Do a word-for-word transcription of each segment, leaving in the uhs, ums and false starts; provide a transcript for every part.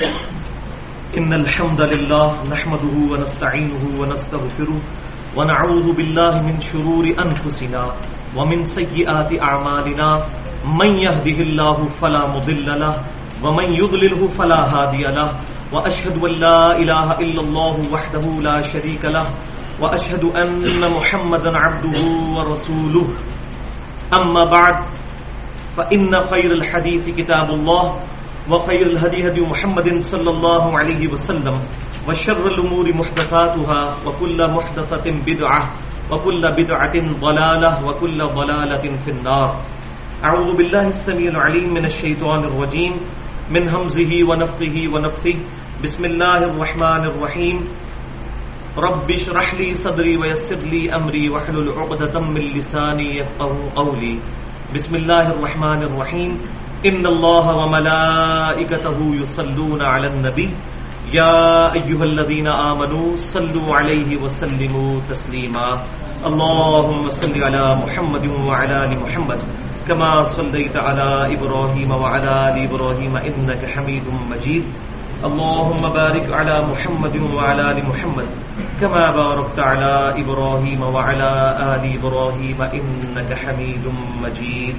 إن الحمد لله نحمده ونستعينه ونستغفره ونعوذ بالله من شرور أنفسنا ومن سيئات أعمالنا من يهده الله فلا مضل له ومن يضلله فلا هادي له وأشهد أن لا إله إلا الله وحده لا شريك له وأشهد أن محمدا عبده ورسوله أما بعد فإن خير الحديث كتاب الله وخير الهدي هدي محمد صلى الله عليه وسلم وشر الأمور محدثاتها وكل محدثة بدعة وكل بدعة ضلالة وكل ضلالة في النار. أعوذ بالله السميع العليم من الشيطان الرجيم من همزه ونفخه ونفثه. بسم الله الرحمن الرحيم. رب اشرح لي صدري ويسر لي أمري واحلل عقدة من لساني يفقهوا قولي. بسم الله الرحمن الرحيم. إن الله وملائكته يصلون على النبي يا أيها الذين آمنوا صلوا عليه وسلموا تسليما. اللهم صل على محمد وعلى آل محمد كما صليت على إبراهيم وعلى آل إبراهيم إنك حميد مجيد. اللهم بارك على محمد وعلى آل محمد كما باركت على إبراهيم وعلى آل إبراهيم إنك حميد مجيد.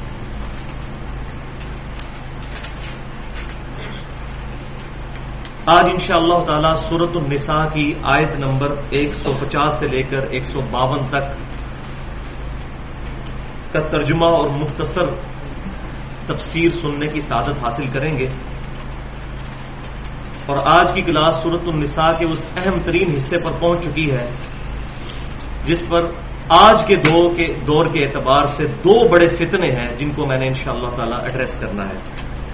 آج انشاءاللہ تعالی سورۃ النساء کی آیت نمبر ایک سو پچاس سے لے کر ایک سو باون تک کا ترجمہ اور مختصر تفسیر سننے کی سعادت حاصل کریں گے. اور آج کی کلاس سورۃ النساء کے اس اہم ترین حصے پر پہنچ چکی ہے جس پر آج کے دور کے دور کے اعتبار سے دو بڑے فتنے ہیں جن کو میں نے انشاءاللہ تعالی ایڈریس کرنا ہے.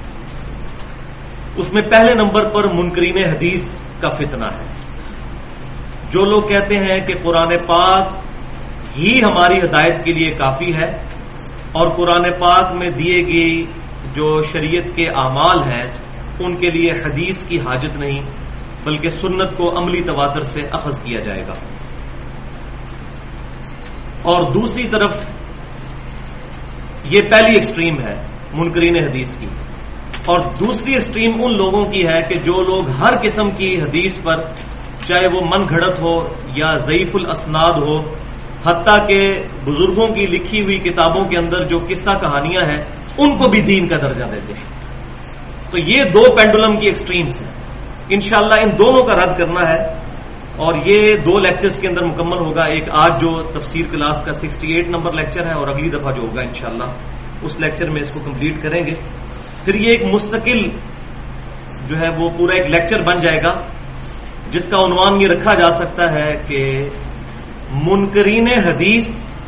اس میں پہلے نمبر پر منکرین حدیث کا فتنہ ہے. جو لوگ کہتے ہیں کہ قرآن پاک ہی ہماری ہدایت کے لیے کافی ہے اور قرآن پاک میں دیے گئی جو شریعت کے اعمال ہیں ان کے لیے حدیث کی حاجت نہیں بلکہ سنت کو عملی تواتر سے اخذ کیا جائے گا. اور دوسری طرف یہ پہلی ایکسٹریم ہے منکرین حدیث کی، اور دوسری ایکسٹریم ان لوگوں کی ہے کہ جو لوگ ہر قسم کی حدیث پر چاہے وہ من گھڑت ہو یا ضعیف الاسناد ہو، حتیٰ کہ بزرگوں کی لکھی ہوئی کتابوں کے اندر جو قصہ کہانیاں ہیں ان کو بھی دین کا درجہ دیتے ہیں. تو یہ دو پینڈولم کی ایکسٹریمز ہیں. انشاءاللہ ان دونوں کا رد کرنا ہے اور یہ دو لیکچرز کے اندر مکمل ہوگا. ایک آج جو تفسیر کلاس کا سکسٹی ایٹ نمبر لیکچر ہے اور اگلی دفعہ جو ہوگا انشاءاللہ اس لیکچر میں اس کو کمپلیٹ کریں گے. پھر یہ ایک مستقل جو ہے وہ پورا ایک لیکچر بن جائے گا جس کا عنوان یہ رکھا جا سکتا ہے کہ منکرین حدیث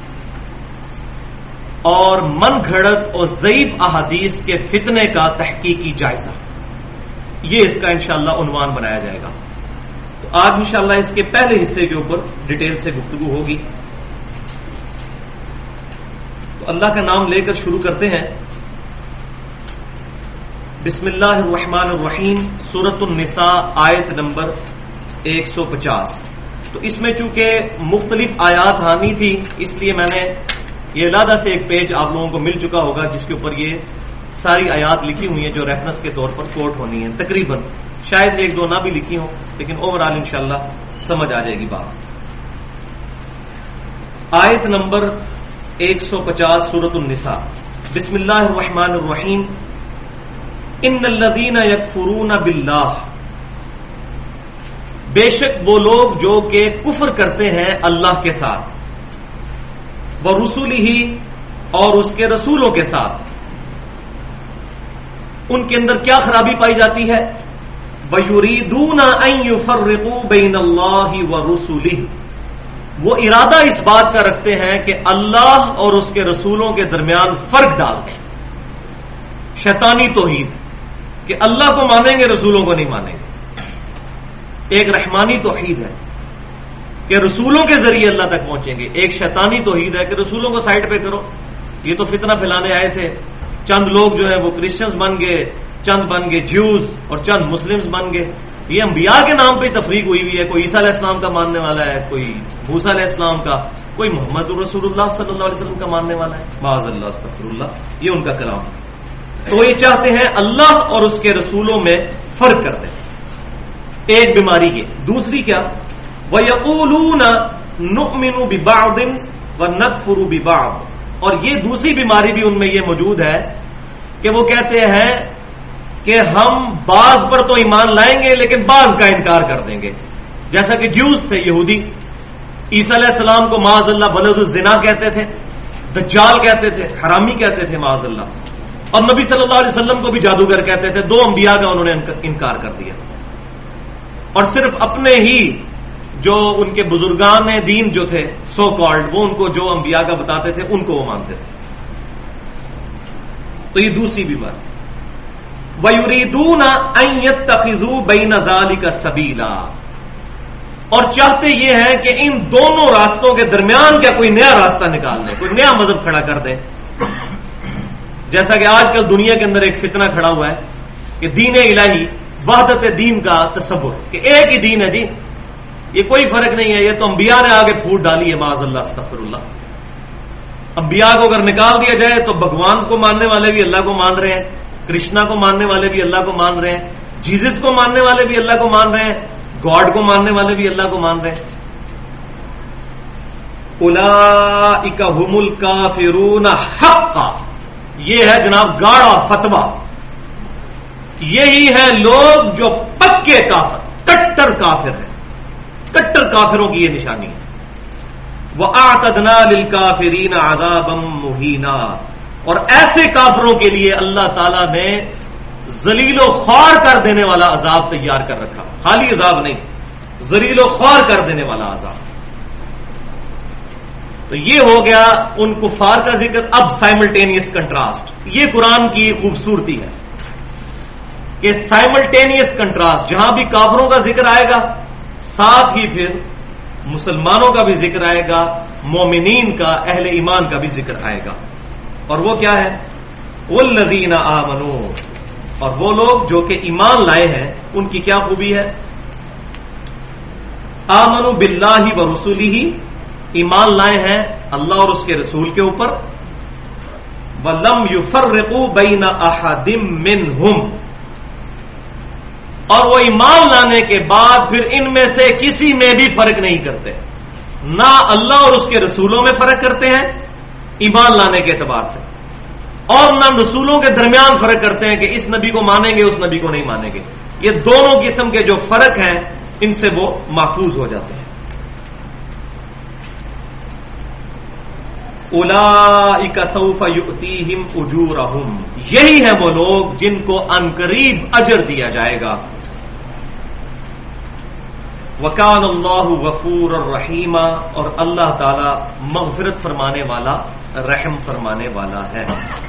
اور من گھڑت اور ضعیف احادیث کے فتنے کا تحقیقی جائزہ. یہ اس کا انشاءاللہ عنوان بنایا جائے گا. تو آج انشاءاللہ اس کے پہلے حصے کے اوپر ڈیٹیل سے گفتگو ہوگی. تو اللہ کا نام لے کر شروع کرتے ہیں. بسم اللہ الرحمن الرحیم. سورۃ النساء آیت نمبر ایک سو پچاس. تو اس میں چونکہ مختلف آیات آنی تھی اس لیے میں نے یہ علیحدہ سے ایک پیج آپ لوگوں کو مل چکا ہوگا جس کے اوپر یہ ساری آیات لکھی ہوئی ہیں جو ریفرنس کے طور پر کوٹ ہونی ہیں. تقریباً شاید ایک دو نہ بھی لکھی ہوں لیکن اوور آل انشاءاللہ سمجھ آ جائے گی بات. آیت نمبر ایک سو پچاس سورۃ النساء. بسم اللہ الرحمن الرحیم. ان الذین یکفرون باللہ، بے شک وہ لوگ جو کہ کفر کرتے ہیں اللہ کے ساتھ، ورسولہ اور اس کے رسولوں کے ساتھ. ان کے اندر کیا خرابی پائی جاتی ہے؟ وَيُرِيدُونَ أَن يُفَرِّقُوا بَيْنَ اللَّهِ وَرُسُلِهِ، وہ ارادہ اس بات کا رکھتے ہیں کہ اللہ اور اس کے رسولوں کے درمیان فرق ڈال دیں. شیطانی توحید کہ اللہ کو مانیں گے رسولوں کو نہیں مانیں گے. ایک رحمانی توحید ہے کہ رسولوں کے ذریعے اللہ تک پہنچیں گے. ایک شیطانی توحید ہے کہ رسولوں کو سائڈ پہ کرو. یہ تو فتنہ پھیلانے آئے تھے. چند لوگ جو ہے وہ کرسچنز بن گئے، چند بن گئے جیوز اور چند مسلمز بن گئے. یہ انبیاء کے نام پہ تفریق ہوئی ہوئی ہے. کوئی عیسیٰ علیہ السلام کا ماننے والا ہے، کوئی موسیٰ علیہ السلام کا، کوئی محمد رسول اللہ صلی اللہ علیہ وسلم کا ماننے والا ہے. معاذ اللہ، استغفر اللہ. یہ ان کا کلام. تو یہ چاہتے ہیں اللہ اور اس کے رسولوں میں فرق کر دیں. ایک بیماری یہ. دوسری کیا؟ وَيَقُولُونَ نُؤْمِنُ بِبَعْضٍ وَنَكْفُرُ بِبَعْضٍ. اور یہ دوسری بیماری بھی ان میں یہ موجود ہے کہ وہ کہتے ہیں کہ ہم بعض پر تو ایمان لائیں گے لیکن بعض کا انکار کر دیں گے. جیسا کہ جیوز تھے یہودی، عیسیٰ علیہ السلام کو معاذ اللہ بلد الزنا کہتے تھے، دجال کہتے تھے، حرامی کہتے تھے معاذ اللہ. اور نبی صلی اللہ علیہ وسلم کو بھی جادوگر کہتے تھے. دو انبیاء کا انہوں نے انکار کر دیا، اور صرف اپنے ہی جو ان کے بزرگان دین جو تھے سو کالڈ، وہ ان کو جو انبیاء کا بتاتے تھے ان کو وہ مانتے تھے. تو یہ دوسری بیماری. وَيُرِيدُونَ أَن يَتَّخِذُوا بَيْنَ ذَلِكَ سَبِيلًا. اور چاہتے یہ ہیں کہ ان دونوں راستوں کے درمیان کیا کوئی نیا راستہ نکال دیں، کوئی نیا مذہب کھڑا کر دیں. جیسا کہ آج کل دنیا کے اندر ایک فتنہ کھڑا ہوا ہے کہ دین الہی، وحدت دین کا تصور کہ ایک ہی دین ہے جی، یہ کوئی فرق نہیں ہے. یہ تو انبیاء نے آگے پھوٹ ڈالی ہے معاذ اللہ استغفر اللہ. انبیاء کو اگر نکال دیا جائے تو بھگوان کو ماننے والے بھی اللہ کو مان رہے ہیں، کرشنا کو ماننے والے بھی اللہ کو مان رہے ہیں، جیزس کو ماننے والے بھی اللہ کو مان رہے ہیں، گاڈ کو ماننے والے بھی اللہ کو مان رہے ہیں. اولئک ھم الکافرون حقا. یہ ہے جناب گاڑا فتویٰ. یہی ہے لوگ جو پکے کافر، کٹر کافر ہیں. کٹر کافروں کی یہ نشانی ہے. وَأَعْتَدْنَا لِلْكَافِرِينَ عَذَابًا مُهِينًا. اور ایسے کافروں کے لیے اللہ تعالیٰ نے ذلیل و خوار کر دینے والا عذاب تیار کر رکھا. خالی عذاب نہیں، ذلیل و خوار کر دینے والا عذاب. تو یہ ہو گیا ان کفار کا ذکر. اب سائملٹینیس کنٹراسٹ، یہ قرآن کی خوبصورتی ہے کہ سائملٹینیس کنٹراسٹ، جہاں بھی کافروں کا ذکر آئے گا ساتھ ہی پھر مسلمانوں کا بھی ذکر آئے گا، مومنین کا، اہل ایمان کا بھی ذکر آئے گا. اور وہ کیا ہے؟ والذین آمنوا. اور وہ لوگ جو کہ ایمان لائے ہیں ان کی کیا خوبی ہے؟ آمنوا باللہ ورسولہ. ایمان لائے ہیں اللہ اور اس کے رسول کے اوپر. وَلَمْ يُفَرِّقُوا بَيْنَ أَحَدٍ مِّنْهُمْ. اور وہ ایمان لانے کے بعد پھر ان میں سے کسی میں بھی فرق نہیں کرتے. نہ اللہ اور اس کے رسولوں میں فرق کرتے ہیں ایمان لانے کے اعتبار سے، اور نہ رسولوں کے درمیان فرق کرتے ہیں کہ اس نبی کو مانیں گے اس نبی کو نہیں مانیں گے. یہ دونوں قسم کے جو فرق ہیں ان سے وہ محفوظ ہو جاتے ہیں. اولئک سوف یؤتیہم اجورہم. یہی ہیں وہ لوگ جن کو عنقریب اجر دیا جائے گا. وکان اللہ غفورا رحیما. اور اللہ تعالی مغفرت فرمانے والا، رحم فرمانے والا ہے.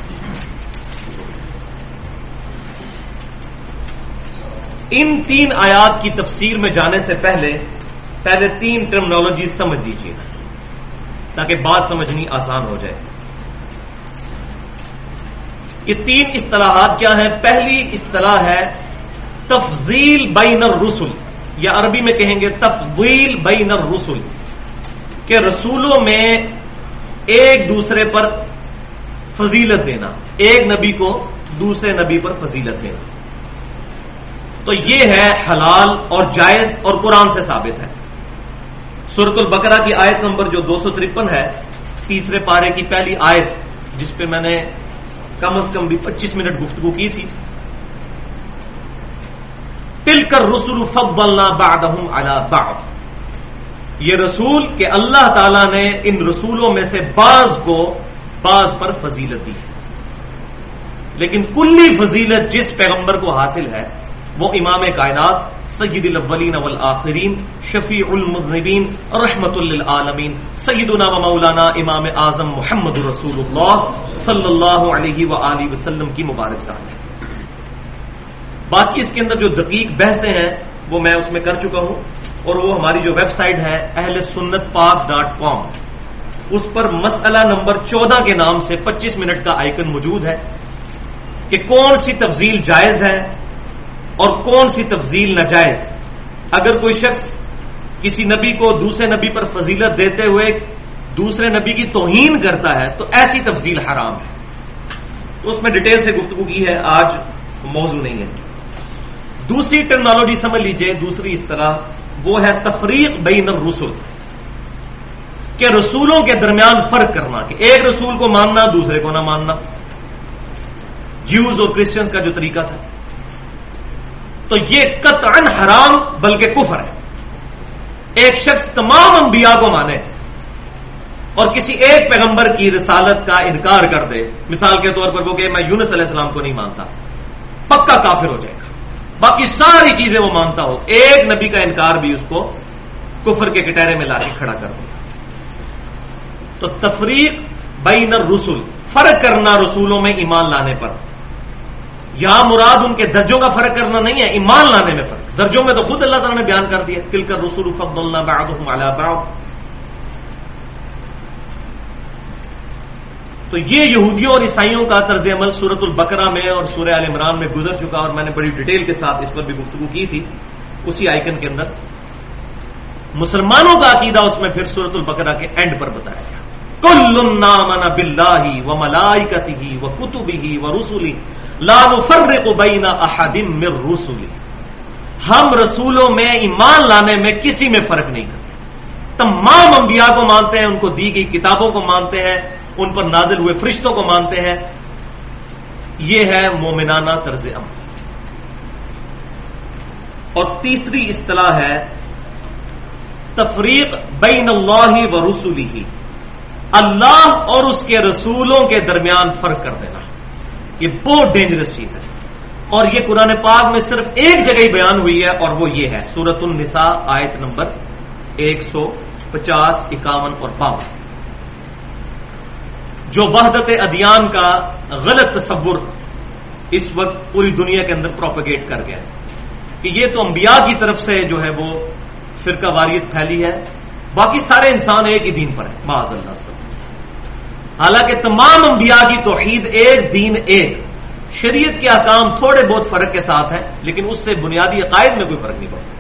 ان تین آیات کی تفسیر میں جانے سے پہلے پہلے تین ٹرمنالوجی سمجھ لیجیے تاکہ بات سمجھنی آسان ہو جائے. یہ تین اصطلاحات کیا ہیں؟ پہلی اصطلاح ہے تفضیل بین الرسل، یا عربی میں کہیں گے تفضیل بین الرسل، کہ رسولوں میں ایک دوسرے پر فضیلت دینا، ایک نبی کو دوسرے نبی پر فضیلت دینا. تو یہ ہے حلال اور جائز اور قرآن سے ثابت ہے. سورۃ البقرہ کی آیت نمبر جو دو سو ترپن ہے، تیسرے پارے کی پہلی آیت، جس پہ میں نے کم از کم بھی پچیس منٹ گفتگو کی تھی. تلک الرسل فضلنا بعضهم علی بعض. یہ رسول کہ اللہ تعالیٰ نے ان رسولوں میں سے بعض کو بعض پر فضیلت دی ہے. لیکن کلی فضیلت جس پیغمبر کو حاصل ہے وہ امام کائنات سید الاولین والآخرین، شفیع المذنبین، رحمت للعالمین، سیدنا و مولانا امام اعظم محمد رسول اللہ صلی اللہ علیہ وآلہ وسلم کی مبارک ذات ہے. باقی اس کے اندر جو دقیق بحثیں ہیں وہ میں اس میں کر چکا ہوں، اور وہ ہماری جو ویب سائٹ ہے اہل سنت پاک ڈاٹ کام، اس پر مسئلہ نمبر چودہ کے نام سے پچیس منٹ کا آئیکن موجود ہے کہ کون سی تفضیل جائز ہے اور کون سی تفضیل ناجائز. اگر کوئی شخص کسی نبی کو دوسرے نبی پر فضیلت دیتے ہوئے دوسرے نبی کی توہین کرتا ہے تو ایسی تفضیل حرام ہے. تو اس میں ڈیٹیل سے گفتگو کی ہے، آج موضوع نہیں ہے۔ دوسری ٹرمنالوجی سمجھ لیجئے، دوسری اصطلاح وہ ہے تفریق بین الرسل، کہ رسولوں کے درمیان فرق کرنا، کہ ایک رسول کو ماننا دوسرے کو نہ ماننا، جیوز اور کرسچنز کا جو طریقہ تھا۔ تو یہ قطعاً حرام بلکہ کفر ہے۔ ایک شخص تمام انبیاء کو مانے اور کسی ایک پیغمبر کی رسالت کا انکار کر دے، مثال کے طور پر وہ کہ میں یونس علیہ السلام کو نہیں مانتا، پکا کافر ہو جائے گا۔ باقی ساری چیزیں وہ مانتا ہو، ایک نبی کا انکار بھی اس کو کفر کے کٹہرے میں لا کے کھڑا کر دے۔ تو تفریق بین الرسل، فرق کرنا رسولوں میں ایمان لانے پر، یہاں مراد ان کے درجوں کا فرق کرنا نہیں ہے، ایمان لانے میں فرق۔ درجوں میں تو خود اللہ تعالیٰ نے بیان کر دیا، تلک الرسل فضلنا بعضهم علی بعض۔ تو یہ یہودیوں اور عیسائیوں کا طرز عمل سورۃ البقرہ میں اور سورہ آل عمران میں گزر چکا، اور میں نے بڑی ڈیٹیل کے ساتھ اس پر بھی گفتگو کی تھی اسی آئیکن کے اندر۔ مسلمانوں کا عقیدہ اس میں پھر سورۃ البقرہ کے اینڈ پر بتایا گیا، کل آمن باللہ وملائکتہ وکتبہ ورسلہ لا نفرق بین احد من رسلہ۔ ہم رسولوں میں ایمان لانے میں کسی میں فرق نہیں کرتے، تمام انبیاء کو مانتے ہیں، ان کو دی گئی کتابوں کو مانتے ہیں، ان پر نازل ہوئے فرشتوں کو مانتے ہیں۔ یہ ہے مومنانہ طرز عمل۔ اور تیسری اصطلاح ہے تفریق بین اللہ و رسلہ، اللہ اور اس کے رسولوں کے درمیان فرق کر دینا۔ یہ بہت ڈینجرس چیز ہے، اور یہ قرآن پاک میں صرف ایک جگہ ہی بیان ہوئی ہے، اور وہ یہ ہے سورۃ النساء آیت نمبر ایک سو پچاس، اکاون اور باون، جو وحدت ادیان کا غلط تصور اس وقت پوری دنیا کے اندر پروپیگیٹ کر گیا ہے کہ یہ تو انبیاء کی طرف سے جو ہے وہ فرقہ واریت پھیلی ہے، باقی سارے انسان ایک ہی دین پر ہیں، معاذ اللہ سے۔ حالانکہ تمام انبیاء کی توحید ایک، دین ایک، شریعت کے احکام تھوڑے بہت فرق کے ساتھ ہیں، لیکن اس سے بنیادی عقائد میں کوئی فرق نہیں پڑتا۔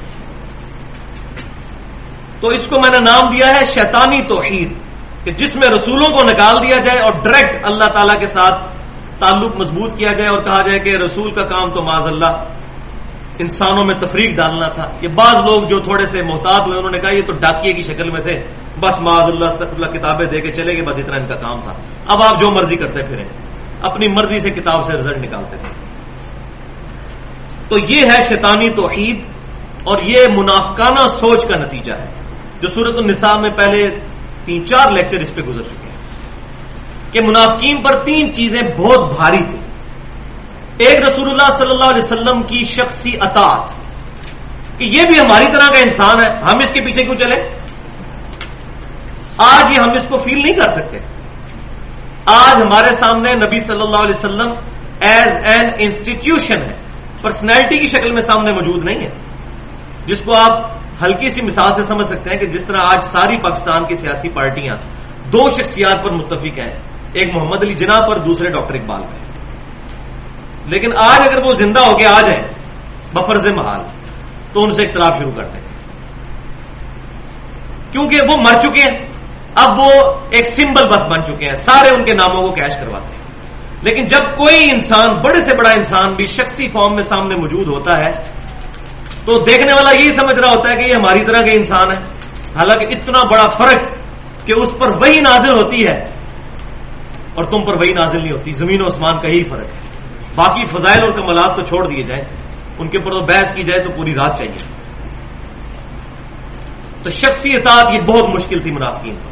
تو اس کو میں نے نام دیا ہے شیطانی توحید، کہ جس میں رسولوں کو نکال دیا جائے اور ڈائریکٹ اللہ تعالیٰ کے ساتھ تعلق مضبوط کیا جائے، اور کہا جائے کہ رسول کا کام تو معاذ اللہ انسانوں میں تفریق ڈالنا تھا۔ یہ بعض لوگ جو تھوڑے سے محتاط ہوئے انہوں نے کہا یہ تو ڈاکیے کی شکل میں تھے، بس معاذ اللہ استغفر اللہ کتابیں دے کے چلے گئے، بس اتنا ان کا کام تھا، اب آپ جو مرضی کرتے پھریں، اپنی مرضی سے کتاب سے رزلٹ نکالتے تھے۔ تو یہ ہے شیطانی توحید، اور یہ منافقانہ سوچ کا نتیجہ ہے، جو سورۃ النساء میں پہلے تین چار لیکچر اس پہ گزر چکے ہیں کہ منافقین پر تین چیزیں بہت بھاری تھیں۔ ایک رسول اللہ صلی اللہ علیہ وسلم کی شخصی اطاعت، کہ یہ بھی ہماری طرح کا انسان ہے، ہم اس کے پیچھے کیوں چلیں؟ آج یہ ہم اس کو فیل نہیں کر سکتے۔ آج ہمارے سامنے نبی صلی اللہ علیہ وسلم ایز این انسٹیٹیوشن ہے، پرسنالٹی کی شکل میں سامنے موجود نہیں ہے، جس کو آپ ہلکی سی مثال سے سمجھ سکتے ہیں کہ جس طرح آج ساری پاکستان کی سیاسی پارٹیاں دو شخصیات پر متفق ہیں، ایک محمد علی جناح پر، دوسرے ڈاکٹر اقبال پر، لیکن آج اگر وہ زندہ ہو کے آ جائیں بفرض محال تو ان سے اختلاف شروع کر دیں، کیونکہ وہ مر چکے ہیں، اب وہ ایک سمبل بس بن چکے ہیں، سارے ان کے ناموں کو کیش کرواتے ہیں۔ لیکن جب کوئی انسان، بڑے سے بڑا انسان بھی شخصی فارم میں سامنے موجود ہوتا ہے تو دیکھنے والا یہی سمجھ رہا ہوتا ہے کہ یہ ہماری طرح کے انسان ہے، حالانکہ اتنا بڑا فرق کہ اس پر وہی نازل ہوتی ہے اور تم پر وہی نازل نہیں ہوتی، زمین و آسمان کا ہی فرق ہے۔ باقی فضائل اور کمالات تو چھوڑ دیے جائیں، ان کے اوپر تو بحث کی جائے تو پوری رات چاہیے۔ تو شخصی اطاعت یہ بہت مشکل تھی منافقین پر۔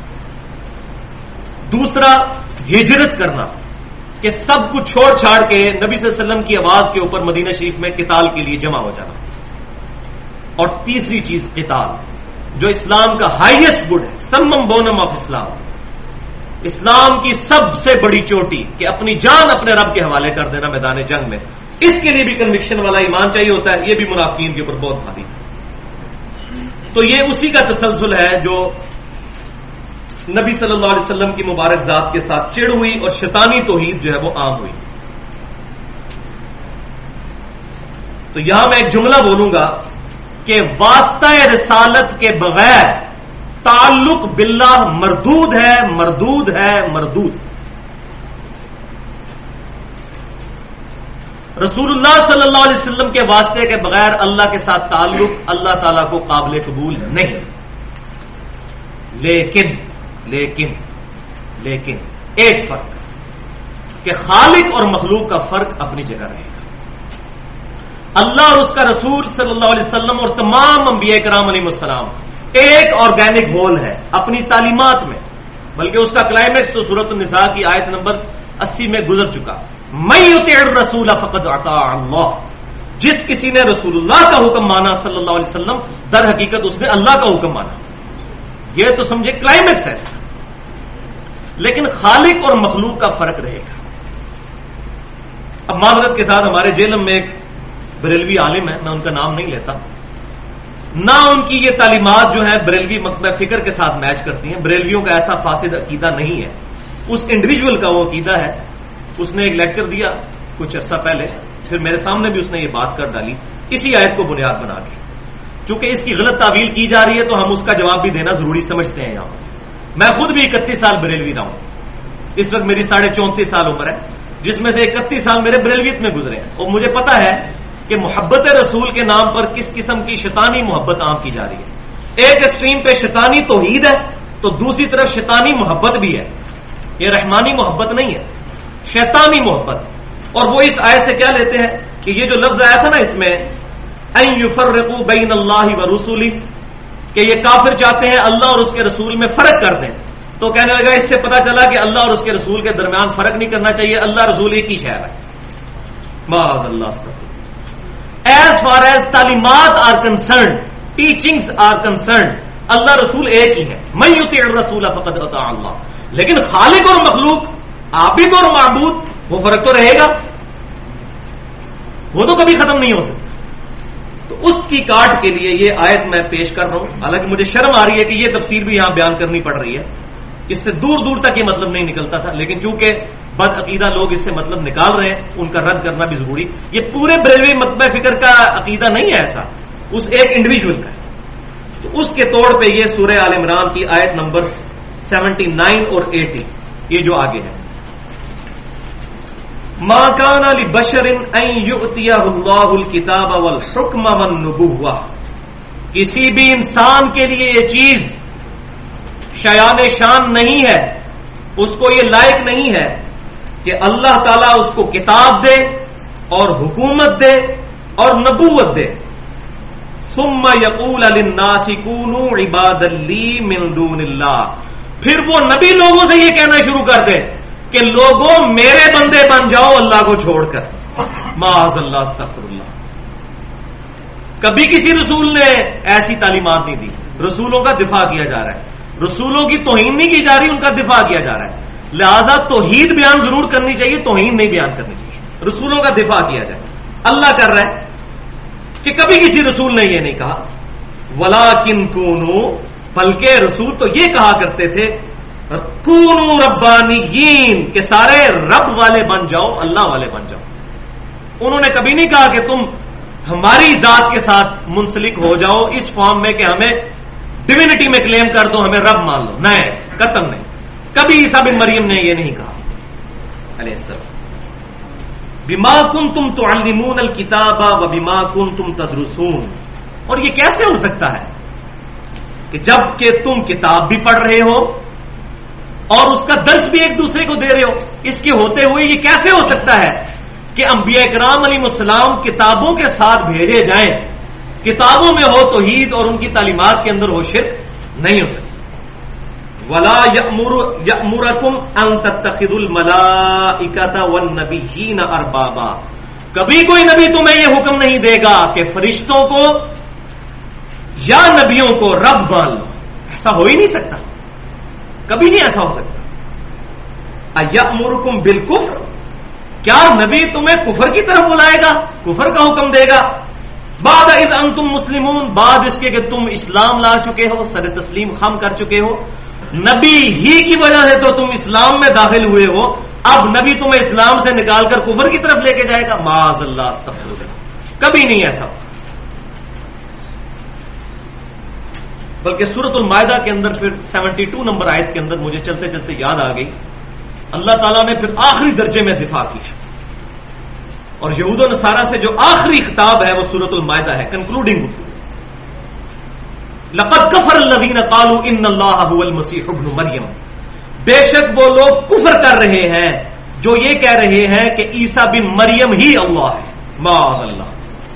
دوسرا ہجرت کرنا، کہ سب کچھ چھوڑ چھاڑ کے نبی صلی اللہ علیہ وسلم کی آواز کے اوپر مدینہ شریف میں قتال کے لیے جمع ہو جانا۔ اور تیسری چیز قتال، جو اسلام کا ہائیسٹ گڈ ہے، سمم بونم آف اسلام، اسلام کی سب سے بڑی چوٹی، کہ اپنی جان اپنے رب کے حوالے کر دینا میدان جنگ میں، اس کے لیے بھی کنوکشن والا ایمان چاہیے ہوتا ہے، یہ بھی منافقین کے اوپر بہت بھاری۔ تو یہ اسی کا تسلسل ہے جو نبی صلی اللہ علیہ وسلم کی مبارک ذات کے ساتھ چڑ ہوئی اور شیطانی توحید جو ہے وہ عام ہوئی۔ تو یہاں میں ایک جملہ بولوں گا کہ واسطہ رسالت کے بغیر تعلق باللہ مردود ہے، مردود ہے، مردود۔ رسول اللہ صلی اللہ علیہ وسلم کے واسطے کے بغیر اللہ کے ساتھ تعلق اللہ تعالیٰ کو قابل قبول نہیں. لیکن لیکن لیکن ایک فرق کہ خالق اور مخلوق کا فرق اپنی جگہ رہے گا. اللہ اور اس کا رسول صلی اللہ علیہ وسلم اور تمام انبیاء کرام علیہ السلام ایک آرگینک ہول ہے اپنی تعلیمات میں، بلکہ اس کا کلائمیکس تو سورۃ النساء کی آیت نمبر اسی میں گزر چکا. من یطع الرسول فقد اطاع اللہ. جس کسی نے رسول اللہ کا حکم مانا صلی اللہ علیہ وسلم، در حقیقت اس نے اللہ کا حکم مانا. یہ تو سمجھے کلائمیکس ہے. لیکن خالق اور مخلوق کا فرق رہے گا. اب معذرت کے ساتھ ہمارے جیلم میں ایک بریلوی عالم ہے، میں ان کا نام نہیں لیتا، نہ ان کی یہ تعلیمات جو ہیں بریلوی مکتبہ فکر کے ساتھ میچ کرتی ہیں. بریلویوں کا ایسا فاسد عقیدہ نہیں ہے، اس انڈیویجول کا وہ عقیدہ ہے. اس نے ایک لیکچر دیا کچھ عرصہ پہلے، پھر میرے سامنے بھی اس نے یہ بات کر ڈالی اسی آیت کو بنیاد بنا کے. چونکہ اس کی غلط تعویل کی جا رہی ہے تو ہم اس کا جواب بھی دینا ضروری سمجھتے ہیں. یہاں میں خود بھی اکتیس سال بریلوی رہا ہوں، اس وقت میری ساڑھے چونتیس سال عمر ہے، جس میں سے اکتیس سال میرے بریلویت میں گزرے ہیں. اور مجھے پتا ہے کہ محبت رسول کے نام پر کس قسم کی شیطانی محبت عام کی جا رہی ہے. ایک اسٹریم پہ شیطانی توحید ہے تو دوسری طرف شیطانی محبت بھی ہے. یہ رحمانی محبت نہیں ہے، شیطانی محبت. اور وہ اس آیت سے کیا لیتے ہیں کہ یہ جو لفظ آیا تھا نا اس میں ان یفرقوا بین اللہ و رسولہ، کہ یہ کافر چاہتے ہیں اللہ اور اس کے رسول میں فرق کر دیں. تو کہنے لگا اس سے پتا چلا کہ اللہ اور اس کے رسول کے درمیان فرق نہیں کرنا چاہیے، اللہ رسول ایک ہی شہر ہے. معاذ اللہ. ایز فار ایز تعلیمات are concerned, teachings are concerned, اللہ رسول ایک ہی ہے. من یطع الرسول فقد اطاع اللہ. لیکن خالق اور مخلوق، عابد اور معبود، وہ فرق تو رہے گا، وہ تو کبھی ختم نہیں ہو سکتا. تو اس کی کاٹ کے لیے یہ آیت میں پیش کر رہا ہوں. حالانکہ مجھے شرم آ رہی ہے کہ یہ تفسیر بھی یہاں بیان کرنی پڑ رہی ہے، اس سے دور دور تک یہ مطلب نہیں نکلتا تھا، لیکن چونکہ بد عقیدہ لوگ اس سے مطلب نکال رہے ہیں، ان کا رد کرنا بھی ضروری. یہ پورے بریلوی مکتبہ فکر کا عقیدہ نہیں ہے ایسا، اس ایک انڈیویجول کا ہے. تو اس کے طور پہ یہ سورہ آل عمران کی آیت نمبر سیونٹی نائن اور ایٹی، یہ جو آگے ہے، ما کان لبشر ان یؤتیہ اللہ الکتاب والحکم والنبوہ. کسی بھی انسان کے لیے یہ چیز شایان شان نہیں ہے، اس کو یہ لائق نہیں ہے کہ اللہ تعالیٰ اس کو کتاب دے اور حکومت دے اور نبوت دے. ثم یقول للناس کونوا عبادا لی من دون اللہ. پھر وہ نبی لوگوں سے یہ کہنا شروع کر دے کہ لوگوں میرے بندے بن جاؤ اللہ کو چھوڑ کر. معاذ اللہ، استغفر اللہ. کبھی کسی رسول نے ایسی تعلیمات نہیں دی. رسولوں کا دفاع کیا جا رہا ہے، رسولوں کی توہین نہیں کی جا رہی، ان کا دفاع کیا جا رہا ہے. لہذا توحید بیان ضرور کرنی چاہیے، توہین نہیں بیان کرنی چاہیے. رسولوں کا دفاع کیا جائے. اللہ کر رہا ہے کہ کبھی کسی رسول نے یہ نہیں کہا وَلَٰكِن كُونُوا، بلکہ رسول تو یہ کہا کرتے تھے کونوا ربانیین، کہ سارے رب والے بن جاؤ، اللہ والے بن جاؤ. انہوں نے کبھی نہیں کہا کہ تم ہماری ذات کے ساتھ منسلک ہو جاؤ اس فارم میں کہ ہمیں ڈیوینٹی میں کلیم کر دو، ہمیں رب مان لو. نہیں، قطعاً نہیں. کبھی عیسیٰ بن مریم نے یہ نہیں کہا علیہ السلام. بما کنتم تعلمون الکتاب وبما کنتم تدرسون. اور یہ کیسے ہو سکتا ہے کہ جب کہ تم کتاب بھی پڑھ رہے ہو اور اس کا درس بھی ایک دوسرے کو دے رہے ہو؟ اس کے ہوتے ہوئے یہ کیسے ہو سکتا ہے کہ انبیاء کرام علیہ السلام کتابوں کے ساتھ بھیجے جائیں، کتابوں میں ہو توحید اور ان کی تعلیمات کے اندر ہو شرک؟ نہیں ہو سکتا. وَلَا يَأْمُرَكُمْ أَن تَتَّخِذُوا الْمَلَائِكَةَ وَالنَّبِيِّينَ أَرْبَابًا. کبھی کوئی نبی تمہیں یہ حکم نہیں دے گا کہ فرشتوں کو یا نبیوں کو رب مان لو. ایسا ہو ہی نہیں سکتا، کبھی نہیں ایسا ہو سکتا. اَيَأْمُرُكُمْ بِالْكُفْرِ، کیا نبی تمہیں کفر کی طرف بلائے گا، کفر کا حکم دے گا؟ بعد اذ انتم مسلمون، بعد اس کے کہ تم اسلام لا چکے ہو، سر تسلیم خم کر چکے ہو. نبی ہی کی وجہ سے تو تم اسلام میں داخل ہوئے ہو، اب نبی تمہیں اسلام سے نکال کر کفر کی طرف لے کے جائے گا؟ معاذ اللہ، استغفر اللہ. کبھی نہیں ایسا. بلکہ سورۃ المائدہ کے اندر پھر سیونٹی ٹو نمبر آیت کے اندر مجھے چلتے چلتے یاد آ گئی، اللہ تعالیٰ نے پھر آخری درجے میں دفاع کی ہے. اور یہود و نصارہ سے جو آخری خطاب ہے وہ سورۃ المائدہ ہے، کنکلوڈنگ گفتگو۔ لقد کفر الذین قالوا ان اللہ هو المسیح ابن مریم، بے شک وہ لوگ کفر کر رہے ہیں جو یہ کہہ رہے ہیں کہ عیسیٰ بن مریم ہی اللہ ہے، معاذ اللہ۔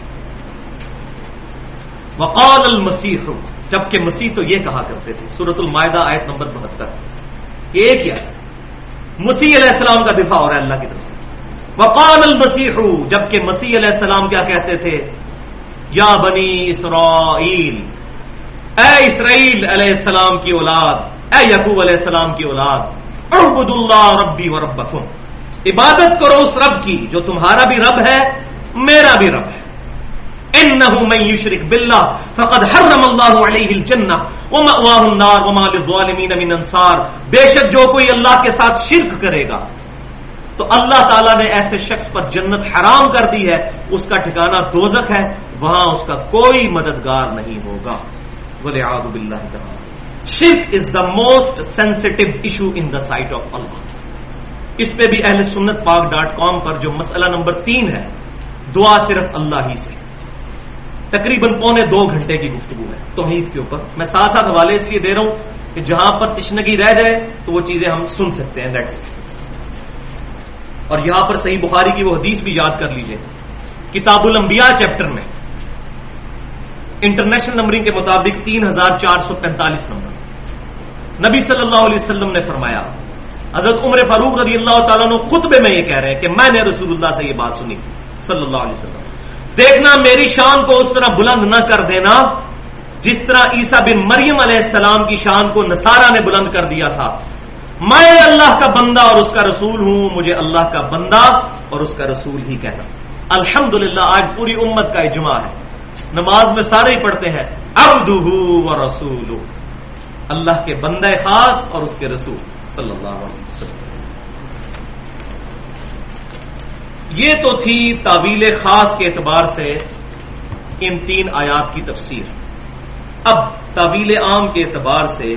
وقال المسیح، جبکہ مسیح تو یہ کہا کرتے تھے، سورۃ المائدہ آیت نمبر بہتر۔ یہ کیا ہے؟ مسیح علیہ السلام کا دفاع ہو رہا ہے اللہ کی طرف سے۔ وقال المسیح، جبکہ مسیح علیہ السلام کیا کہتے تھے؟ یا بنی اسرائیل، اے اسرائیل علیہ السلام کی اولاد، اے یعقوب علیہ السلام کی اولاد، اعبدوا اللہ ربی و ربکم، عبادت کرو اس رب کی جو تمہارا بھی رب ہے میرا بھی رب ہے۔ انہ من یشرک باللہ فقد حرم اللہ علیہ الجنہ ومأواہ النار وما للظالمین من انصار، بے شک جو کوئی اللہ کے ساتھ شرک کرے گا تو اللہ تعالیٰ نے ایسے شخص پر جنت حرام کر دی ہے، اس کا ٹھکانہ دوزخ ہے، وہاں اس کا کوئی مددگار نہیں ہوگا۔ وَلِعَاذُ بِاللَّهِ تَعَالَى، شرک is the most sensitive issue in the sight of اللہ۔ اس پہ بھی اہل سنت پاک ڈاٹ کام پر جو مسئلہ نمبر تین ہے، دعا صرف اللہ ہی سے، تقریباً پونے دو گھنٹے کی گفتگو ہے توحید کے اوپر۔ میں ساتھ ساتھ حوالے اس لیے دے رہا ہوں کہ جہاں پر تشنگی رہ جائے تو وہ چیزیں ہم سن سکتے ہیں، لیٹس۔ اور یہاں پر صحیح بخاری کی وہ حدیث بھی یاد کر لیجئے، کتاب الانبیاء چیپٹر میں انٹرنیشنل نمبرنگ کے مطابق تین ہزار چار سو پینتالیس نمبر، نبی صلی اللہ علیہ وسلم نے فرمایا، حضرت عمر فاروق رضی اللہ تعالیٰ عنہ خطبے میں یہ کہہ رہے ہیں کہ میں نے رسول اللہ سے یہ بات سنی صلی اللہ علیہ وسلم، دیکھنا میری شان کو اس طرح بلند نہ کر دینا جس طرح عیسیٰ بن مریم علیہ السلام کی شان کو نصارہ نے بلند کر دیا تھا۔ میں اللہ کا بندہ اور اس کا رسول ہوں، مجھے اللہ کا بندہ اور اس کا رسول ہی کہنا۔ الحمدللہ آج پوری امت کا اجماع ہے، نماز میں سارے ہی پڑھتے ہیں عبدہ و رسولہ، اللہ کے بندہ خاص اور اس کے رسول صلی اللہ علیہ وسلم۔ یہ تو تھی تعویل خاص کے اعتبار سے ان تین آیات کی تفسیر۔ اب تعویل عام کے اعتبار سے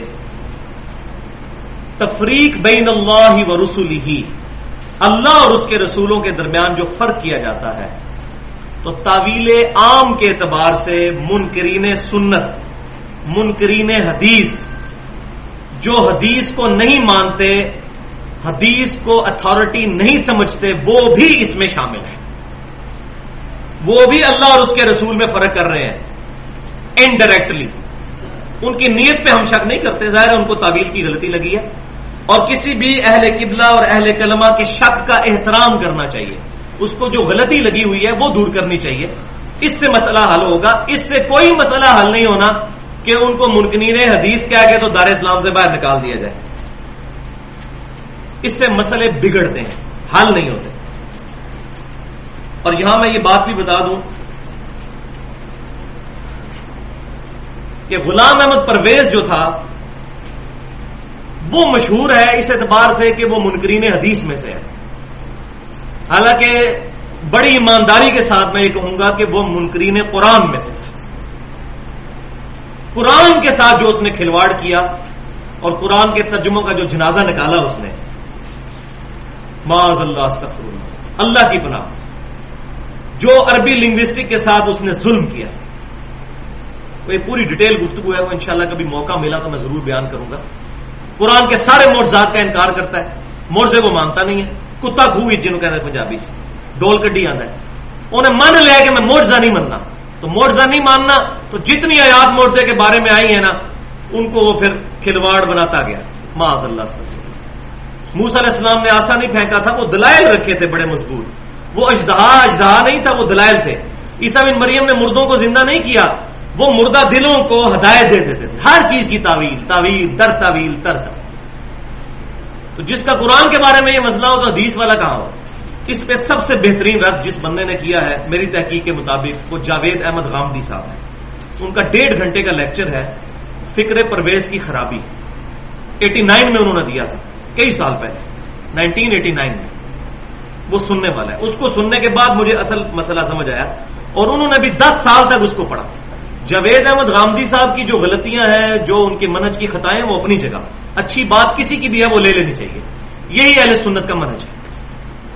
تفریق بین اللہ و رسولہ، اللہ اور اس کے رسولوں کے درمیان جو فرق کیا جاتا ہے، تو تعویل عام کے اعتبار سے منکرین سنت، منکرین حدیث، جو حدیث کو نہیں مانتے، حدیث کو اتھارٹی نہیں سمجھتے، وہ بھی اس میں شامل ہیں، وہ بھی اللہ اور اس کے رسول میں فرق کر رہے ہیں انڈائریکٹلی۔ ان کی نیت پہ ہم شک نہیں کرتے، ظاہر ہے ان کو تعویل کی غلطی لگی ہے، اور کسی بھی اہل قبلہ اور اہل کلمہ کے شک کا احترام کرنا چاہیے، اس کو جو غلطی لگی ہوئی ہے وہ دور کرنی چاہیے، اس سے مسئلہ حل ہوگا۔ اس سے کوئی مسئلہ حل نہیں ہونا کہ ان کو منکرین حدیث کہہ کے تو دار اسلام سے باہر نکال دیا جائے، اس سے مسئلے بگڑتے ہیں، حل نہیں ہوتے۔ اور یہاں میں یہ بات بھی بتا دوں کہ غلام احمد پرویز جو تھا وہ مشہور ہے اس اعتبار سے کہ وہ منکرین حدیث میں سے ہے، حالانکہ بڑی ایمانداری کے ساتھ میں یہ کہوں گا کہ وہ منکرین قرآن میں سے تھا۔ قرآن کے ساتھ جو اس نے کھلواڑ کیا اور قرآن کے ترجموں کا جو جنازہ نکالا اس نے، معاذ اللہ استغفر اللہ، اللہ کی پناہ، جو عربی لنگوسٹک کے ساتھ اس نے ظلم کیا، وہ ایک پوری ڈیٹیل گفتگو ہے، وہ انشاءاللہ کبھی موقع ملا تو میں ضرور بیان کروں گا۔ قرآن کے سارے معجزات کا انکار کرتا ہے، معجزے وہ مانتا نہیں ہے، کتا خوی جنہوں کہتے ہیں پنجابی سے، ڈول کڈی آتا ہے، انہیں من لیا کہ میں معجزہ نہیں ماننا، تو معجزہ نہیں ماننا تو جتنی آیات معجزے کے بارے میں آئی ہیں نا ان کو وہ پھر کھلواڑ بناتا گیا، معاذ اللہ سے۔ موسیٰ علیہ السلام نے آسا نہیں پھینکا تھا، وہ دلائل رکھے تھے بڑے مضبوط، وہ اژدہا اژدہا نہیں تھا، وہ دلائل تھے۔ عیسیٰ بن مریم نے مردوں کو زندہ نہیں کیا، وہ مردہ دلوں کو ہدایت دے دیتے تھے، ہر چیز کی تعویل تعویل در تعویل تر تعویل۔ تو جس کا قرآن کے بارے میں یہ مسئلہ ہو تو حدیث والا کہاں ہو؟ اس پہ سب سے بہترین رد جس بندے نے کیا ہے میری تحقیق کے مطابق وہ جاوید احمد غامدی صاحب ہیں، ان کا ڈیڑھ گھنٹے کا لیکچر ہے فکر پرویز کی خرابی، ایٹی نائن میں انہوں نے دیا تھا، کئی سال پہلے، نائنٹین ایٹی نائن میں، وہ سننے والا ہے۔ اس کو سننے کے بعد مجھے اصل مسئلہ سمجھ آیا، اور انہوں نے بھی دس سال تک اس کو پڑھا۔ جاوید احمد غامدی صاحب کی جو غلطیاں ہیں، جو ان کے منہج کی خطائیں، وہ اپنی جگہ، اچھی بات کسی کی بھی ہے وہ لے لینی چاہیے، یہی اہل سنت کا منہج ہے۔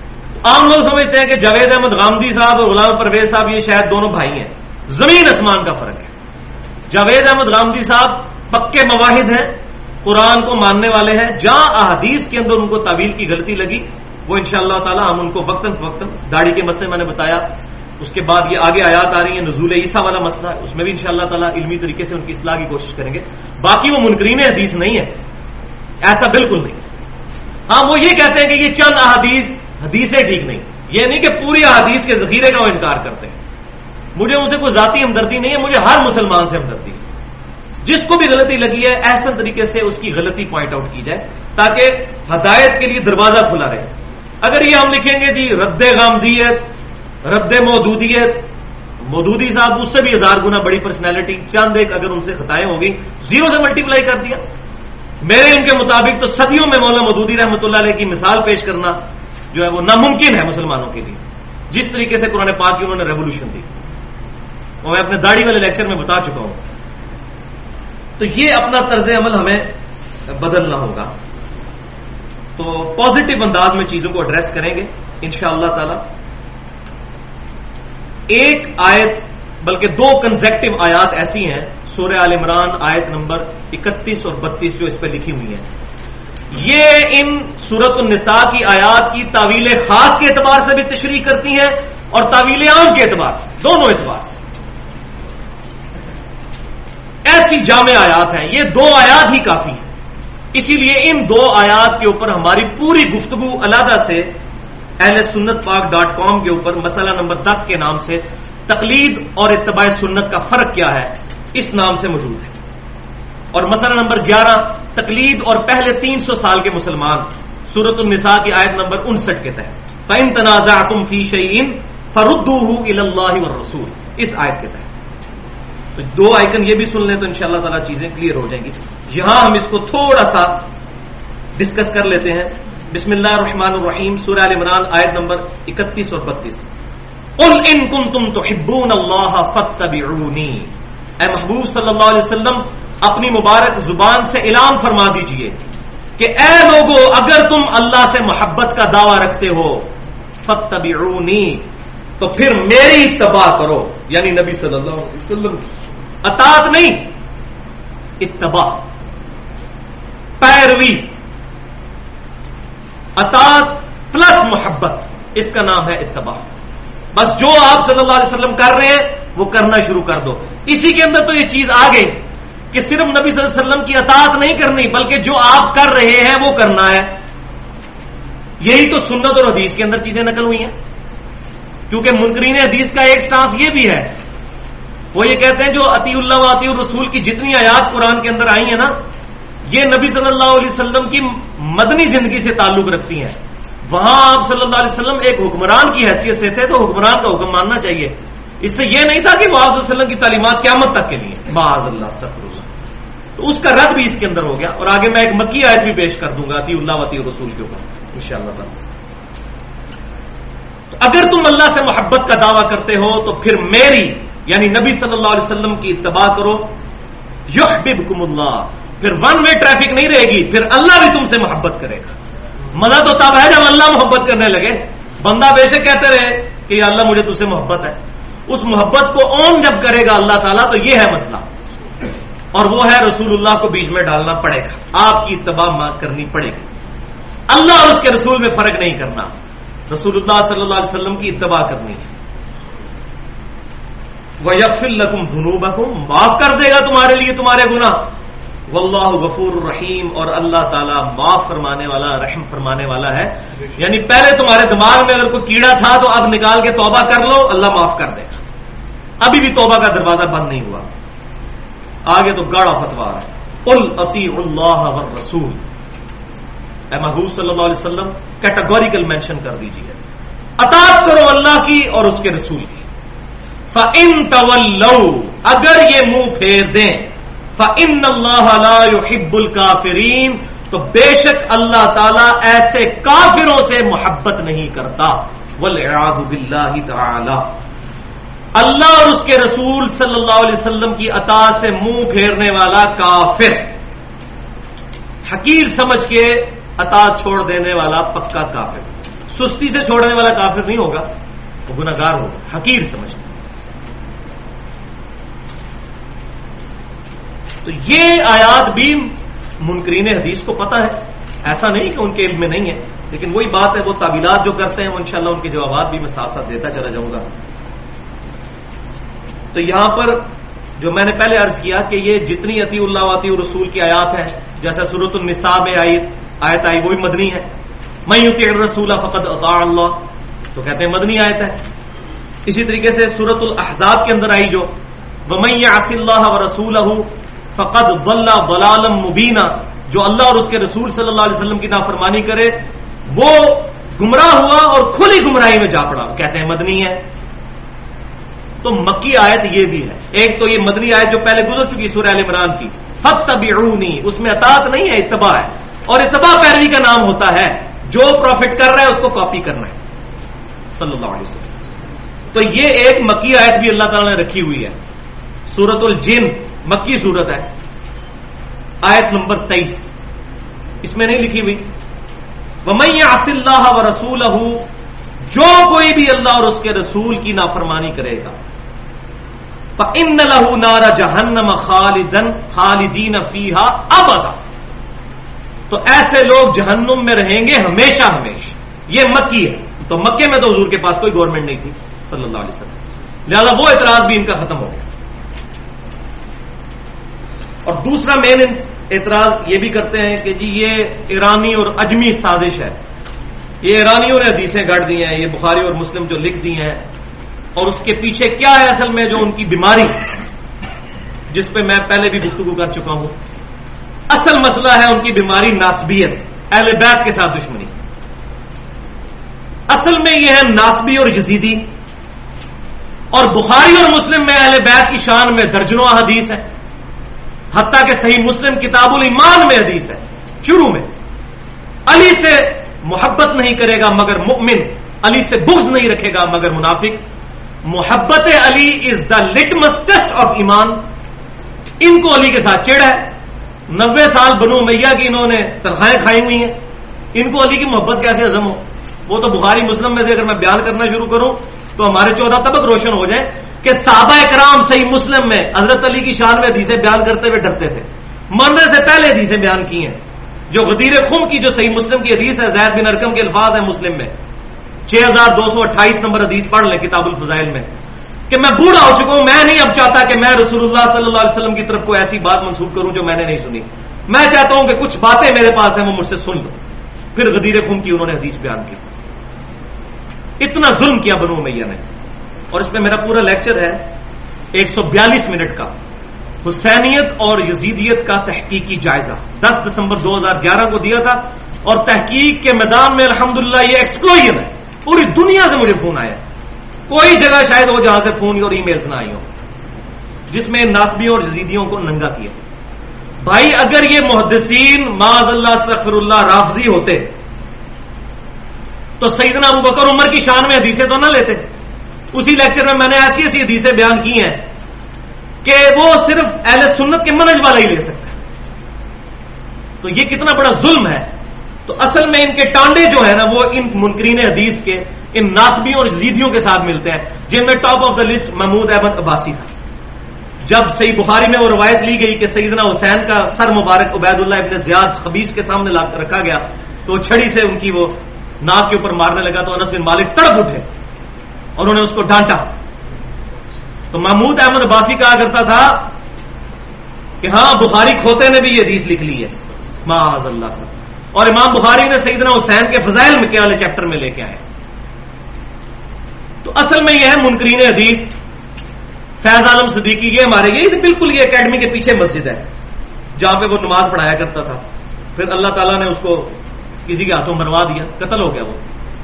عام لوگ سمجھتے ہیں کہ جاوید احمد غامدی صاحب اور غلام پرویز صاحب یہ شاید دونوں بھائی ہیں. زمین آسمان کا فرق ہے. جاوید احمد غامدی صاحب پکے مواحد ہیں, قرآن کو ماننے والے ہیں. جہاں احادیث کے اندر ان کو تعویل کی غلطی لگی وہ انشاءاللہ تعالی ہم ان کو وقتاً فوقتاً, داڑھی کے مسئلے میں نے بتایا, اس کے بعد یہ آگے آیات آ رہی ہیں نزول عیسیٰ والا مسئلہ ہے, اس میں بھی انشاءاللہ تعالی علمی طریقے سے ان کی اصلاح کی کوشش کریں گے. باقی وہ منکرین حدیث نہیں ہے, ایسا بالکل نہیں. ہاں وہ یہ کہتے ہیں کہ یہ چند احادیث حدیثیں ٹھیک نہیں, یہ نہیں کہ پوری احادیث کے ذخیرے کا وہ انکار کرتے ہیں. مجھے ان سے کوئی ذاتی ہمدردی نہیں ہے, مجھے ہر مسلمان سے ہمدردی ہے. جس کو بھی غلطی لگی ہے احسن طریقے سے اس کی غلطی پوائنٹ آؤٹ کی جائے تاکہ ہدایت کے لیے دروازہ کھلا رہے. اگر یہ ہم لکھیں گے جی رد غامدیت, رد مودودیت, مودودی صاحب اس سے بھی ہزار گنا بڑی پرسنالٹی, چاند ایک اگر ان سے خطائیں ہو گئی زیرو سے ملٹیپلائی کر دیا. میرے ان کے مطابق تو صدیوں میں مولانا مودودی رحمۃ اللہ علیہ کی مثال پیش کرنا جو ہے وہ ناممکن ہے مسلمانوں کے لیے. جس طریقے سے قرآن پاک کی انہوں نے ریولیوشن دی وہ میں اپنے داڑھی والے لیکچر میں بتا چکا ہوں. تو یہ اپنا طرز عمل ہمیں بدلنا ہوگا. تو پازیٹو انداز میں چیزوں کو ایڈریس کریں گے انشاءاللہ تعالی. ایک آیت بلکہ دو کنزیکٹو آیات ایسی ہیں سورہ آل عمران آیت نمبر اکتیس اور بتیس جو اس پہ لکھی ہوئی ہیں, یہ ان سورۃ النساء کی آیات کی تعویل خاص کے اعتبار سے بھی تشریح کرتی ہیں اور تعویل عام کے اعتبار سے, دونوں اعتبار سے ایسی جامع آیات ہیں. یہ دو آیات ہی کافی ہیں. اسی لیے ان دو آیات کے اوپر ہماری پوری گفتگو علیحدہ سے اہل سنت پاک ڈاٹ کام کے اوپر مسئلہ نمبر دس کے نام سے تقلید اور اتباع سنت کا فرق کیا ہے اس نام سے موجود ہے. اور مسئلہ نمبر گیارہ تقلید اور پہلے تین سو سال کے مسلمان سورۃ النساء کی آیت نمبر انسٹھ کے تحت فَإِن تَنَازَعْتُمْ فِي شَيْءٍ فَرُدُّوهُ إِلَى اللَّهِ وَالرَّسُولِ, اس آیت کے تحت. تو دو آئکن یہ بھی سن لیں تو انشاءاللہ تعالی چیزیں کلیئر ہو جائیں گی. یہاں ہم اس کو تھوڑا سا ڈسکس کر لیتے ہیں. بسم اللہ الرحمن الرحیم, سورہ آل عمران آیت نمبر اکتیس اور بتیس. قُلْ إِن كُنتُمْ تُحِبُّونَ اللَّهَ فَاتَّبِعُونِي, اے محبوب صلی اللہ علیہ وسلم اپنی مبارک زبان سے اعلان فرما دیجئے کہ اے لوگو اگر تم اللہ سے محبت کا دعویٰ رکھتے ہو فَاتَّبِعُونِي تو پھر میری اتباع کرو, یعنی نبی صلی اللہ علیہ وسلم کی اطاعت نہیں, اتباع پیروی. اطاعت پلس محبت, اس کا نام ہے اتباع. بس جو آپ صلی اللہ علیہ وسلم کر رہے ہیں وہ کرنا شروع کر دو. اسی کے اندر تو یہ چیز آ گئی کہ صرف نبی صلی اللہ علیہ وسلم کی اطاعت نہیں کرنی بلکہ جو آپ کر رہے ہیں وہ کرنا ہے. یہی تو سنت اور حدیث کے اندر چیزیں نقل ہوئی ہیں. کیونکہ منکرین حدیث کا ایک سٹانس یہ بھی ہے, وہ یہ کہتے ہیں جو اطیع اللہ و اطیع الرسول کی جتنی آیات قرآن کے اندر آئی ہیں نا یہ نبی صلی اللہ علیہ وسلم کی مدنی زندگی سے تعلق رکھتی ہیں. وہاں آپ صلی اللہ علیہ وسلم ایک حکمران کی حیثیت سے تھے تو حکمران کا حکم ماننا چاہیے. اس سے یہ نہیں تھا کہ وہ آپ صلی اللہ علیہ وسلم کی تعلیمات قیامت تک کے لیے معاذ اللہ استغفر اللہ. تو اس کا رد بھی اس کے اندر ہو گیا. اور آگے میں ایک مکی آیت بھی پیش کر دوں گا اطیع اللہ و اطیع الرسول کے اوپر انشاءاللہ تعالی. تو اگر تم اللہ سے محبت کا دعویٰ کرتے ہو تو پھر میری یعنی نبی صلی اللہ علیہ وسلم کی اتباع کرو. یحببکم اللہ, پھر ون وے ٹریفک نہیں رہے گی, پھر اللہ بھی تم سے محبت کرے گا. مزہ تو تب ہے جب اللہ محبت کرنے لگے. بندہ بے شک کہتے رہے کہ یا اللہ مجھے تجھ سے محبت ہے, اس محبت کو اون جب کرے گا اللہ تعالیٰ تو یہ ہے مسئلہ. اور وہ ہے رسول اللہ کو بیچ میں ڈالنا پڑے گا, آپ کی اتباع کرنی پڑے گی. اللہ اور اس کے رسول میں فرق نہیں کرنا, رسول اللہ صلی اللہ علیہ وسلم کی اتباع کرنی ہے. وَيَغْفِرْ لَكُمْ ذُنُوبَكُمْ, معاف کر دے گا تمہارے لیے تمہارے گناہ. واللہ غفور الرحیم, اور اللہ تعالیٰ معاف فرمانے والا رحم فرمانے والا ہے. یعنی پہلے تمہارے دماغ میں اگر کوئی کیڑا تھا تو اب نکال کے توبہ کر لو, اللہ معاف کر دے گا. ابھی بھی توبہ کا دروازہ بند نہیں ہوا, آگے تو گاڑا فتوا ہے. قل اطیعوا اللہ والرسول, اے محبوب صلی اللہ علیہ وسلم کیٹیگوریکل مینشن کر دیجیے اطاعت کرو اللہ کی اور اس کے رسول کی. فَإِن تَوَلَّوْا, اگر یہ منہ پھیر دیں, فَإِنَّ اللَّهَ لَا يُحِبُّ الْكَافِرِينَ, تو بے شک اللہ تعالیٰ ایسے کافروں سے محبت نہیں کرتا. وَالْعِيَاذُ بِاللَّهِ تَعَالَى, اللہ اور اس کے رسول صلی اللہ علیہ وسلم کی اطاعت سے منہ پھیرنے والا کافر, حقیر سمجھ کے اطاعت چھوڑ دینے والا پکا کافر. سستی سے چھوڑنے والا کافر نہیں ہوگا، وہ گناہگار ہوگا، حقیر سمجھنا۔ تو یہ آیات بھی منکرین حدیث کو پتہ ہے، ایسا نہیں کہ ان کے علم میں نہیں ہے، لیکن وہی بات ہے، وہ تعویلات جو کرتے ہیں وہ انشاءاللہ ان کے جوابات بھی میں ساتھ ساتھ دیتا چلا جاؤں گا۔ تو یہاں پر جو میں نے پہلے عرض کیا کہ یہ جتنی اطیع اللہ و اطیع الرسول کی آیات ہیں، جیسا سورۃ النساء میں آئی آیت آئی وہ بھی مدنی ہے، من یطع الرسول فقد اطاع اللہ، تو کہتے ہیں مدنی آیت ہے۔ اسی طریقے سے سورۃ الاحزاب کے اندر آئی جو ومن یعص اللہ ورسولہ فقد ضل ضلالا مبینا، جو اللہ اور اس کے رسول صلی اللہ علیہ وسلم کی نافرمانی کرے وہ گمراہ ہوا اور کھلی گمراہی میں جا پڑا، کہتے ہیں مدنی ہے۔ تو مکی آیت یہ بھی ہے، ایک تو یہ مدنی آیت جو پہلے گزر چکی سورہ ال عمران کی، فاتبعونی، اس میں اطاعت نہیں ہے، اتباع ہے، اور اتباع پیروی کا نام ہوتا ہے، جو پروفٹ کر رہا ہے اس کو کاپی کرنا ہے صلی اللہ علیہ وسلم۔ تو یہ ایک مکی آیت بھی اللہ تعالیٰ نے رکھی ہوئی ہے، سورۃ الجن مکی سورت ہے، آیت نمبر تیئیس، اس میں نہیں لکھی ہوئی وَمَن يَعْصِ اللَّهَ وَرَسُولَهُ، جو کوئی بھی اللہ اور اس کے رسول کی نافرمانی کرے گا فَإِنَّ لَهُ نَارَ جَهَنَّمَ خَالِدًا خَالِدِينَ فِيهَا أَبَدًا، تو ایسے لوگ جہنم میں رہیں گے ہمیشہ ہمیشہ۔ یہ مکی ہے، تو مکے میں تو حضور کے پاس کوئی گورنمنٹ نہیں تھی صلی اللہ علیہ وسلم، لہذا وہ اعتراض بھی ان کا ختم ہو گیا۔ اور دوسرا مین اعتراض یہ بھی کرتے ہیں کہ جی یہ ایرانی اور اجمی سازش ہے، یہ ایرانیوں نے حدیثیں گڑھ دی ہیں، یہ بخاری اور مسلم جو لکھ دی ہیں، اور اس کے پیچھے کیا ہے اصل میں جو ان کی بیماری، جس پہ میں پہلے بھی گفتگو کر چکا ہوں۔ اصل مسئلہ ہے ان کی بیماری ناسبیت، اہل بیت کے ساتھ دشمنی۔ اصل میں یہ ہے ناسبی اور یزیدی، اور بخاری اور مسلم میں اہل بیت کی شان میں درجنوں حدیث ہے، حتیٰ کہ صحیح مسلم کتاب الایمان میں حدیث ہے شروع میں، علی سے محبت نہیں کرے گا مگر مؤمن، علی سے بغض نہیں رکھے گا مگر منافق، محبت علی is the litmus test of ایمان۔ ان کو علی کے ساتھ چڑ ہے، نوے سال بنو امیہ کی انہوں نے تنخواہیں کھائی ہوئی ہیں، ان کو علی کی محبت کیسے ہضم ہو؟ وہ تو بخاری مسلم میں سے اگر میں بیان کرنا شروع کروں تو ہمارے چودہ طبق روشن ہو جائیں کہ صحابہ اکرام صحیح مسلم میں حضرت علی کی شان میں حدیثیں بیان کرتے ہوئے ڈرتے تھے، مرنے سے پہلے حدیثیں بیان کی ہیں، جو غدیر خم کی جو صحیح مسلم کی حدیث ہے، زید بن ارقم کے الفاظ ہیں مسلم میں، چھ ہزار دو سو اٹھائیس نمبر حدیث پڑھ لیں کتاب الفضائل میں، کہ میں بوڑھا ہو چکا ہوں، میں نہیں اب چاہتا کہ میں رسول اللہ صلی اللہ علیہ وسلم کی طرف کوئی ایسی بات منسوخ کروں جو میں نے نہیں سنی، میں چاہتا ہوں کہ کچھ باتیں میرے پاس ہیں وہ مجھ سے سن لو۔ پھر غدیر خم کی انہوں نے حدیث بیان کی، اتنا ظلم کیا بنو امیہ نے۔ اور اس میں میرا پورا لیکچر ہے ایک سو بیالیس منٹ کا، حسینیت اور یزیدیت کا تحقیقی جائزہ، دس دسمبر دو ہزار گیارہ کو دیا تھا، اور تحقیق کے میدان میں الحمدللہ یہ ایکسپلوژن ہے، پوری دنیا سے مجھے فون آیا، کوئی جگہ شاید ہو جہاں سے فون اور ای میلز نہ آئی ہوں، جس میں ناسبیوں اور یزیدیوں کو ننگا کیا۔ بھائی اگر یہ محدثین معاذ اللہ استغفر اللہ رافضی ہوتے تو سیدنا ابو بکر عمر کی شان میں حدیثیں تو نہ لیتے۔ اسی لیکچر میں میں نے ایسی ایسی حدیثیں بیان کی ہیں کہ وہ صرف اہل سنت کے منہج والا ہی لے سکتا ہے، تو یہ کتنا بڑا ظلم ہے۔ تو اصل میں ان کے ٹانڈے جو ہے نا وہ ان منکرین حدیث کے، ان ناسبیوں اور یزیدیوں کے ساتھ ملتے ہیں، جن میں top of the list Mahmood Ahmad Abbasi تھا۔ جب صحیح بخاری میں وہ روایت لی گئی کہ سیدنا حسین کا سر مبارک عبید اللہ ابن زیاد خبیث کے سامنے رکھا گیا تو چھڑی سے ان کی وہ ناک کے اوپر مارنے لگا تو انس بن مالک تڑپ اٹھے اور انہوں نے اس کو ڈانٹا۔ تو محمود احمد عباسی کہا کرتا تھا کہ ہاں بخاری کھوتے نے بھی یہ حدیث لکھ لی ہے معاذ اللہ سے، اور امام بخاری نے سیدنا حسین کے فضائل میں کے والے چیپٹر میں لے کے آئے۔ تو اصل میں یہ ہے منکرین حدیث، فیض عالم صدیقی یہ ہمارے یہ بالکل یہ اکیڈمی کے پیچھے مسجد ہے جہاں پہ وہ نماز پڑھایا کرتا تھا، پھر اللہ تعالیٰ نے اس کو کسی کے ہاتھوں مروا دیا، قتل ہو گیا وہ۔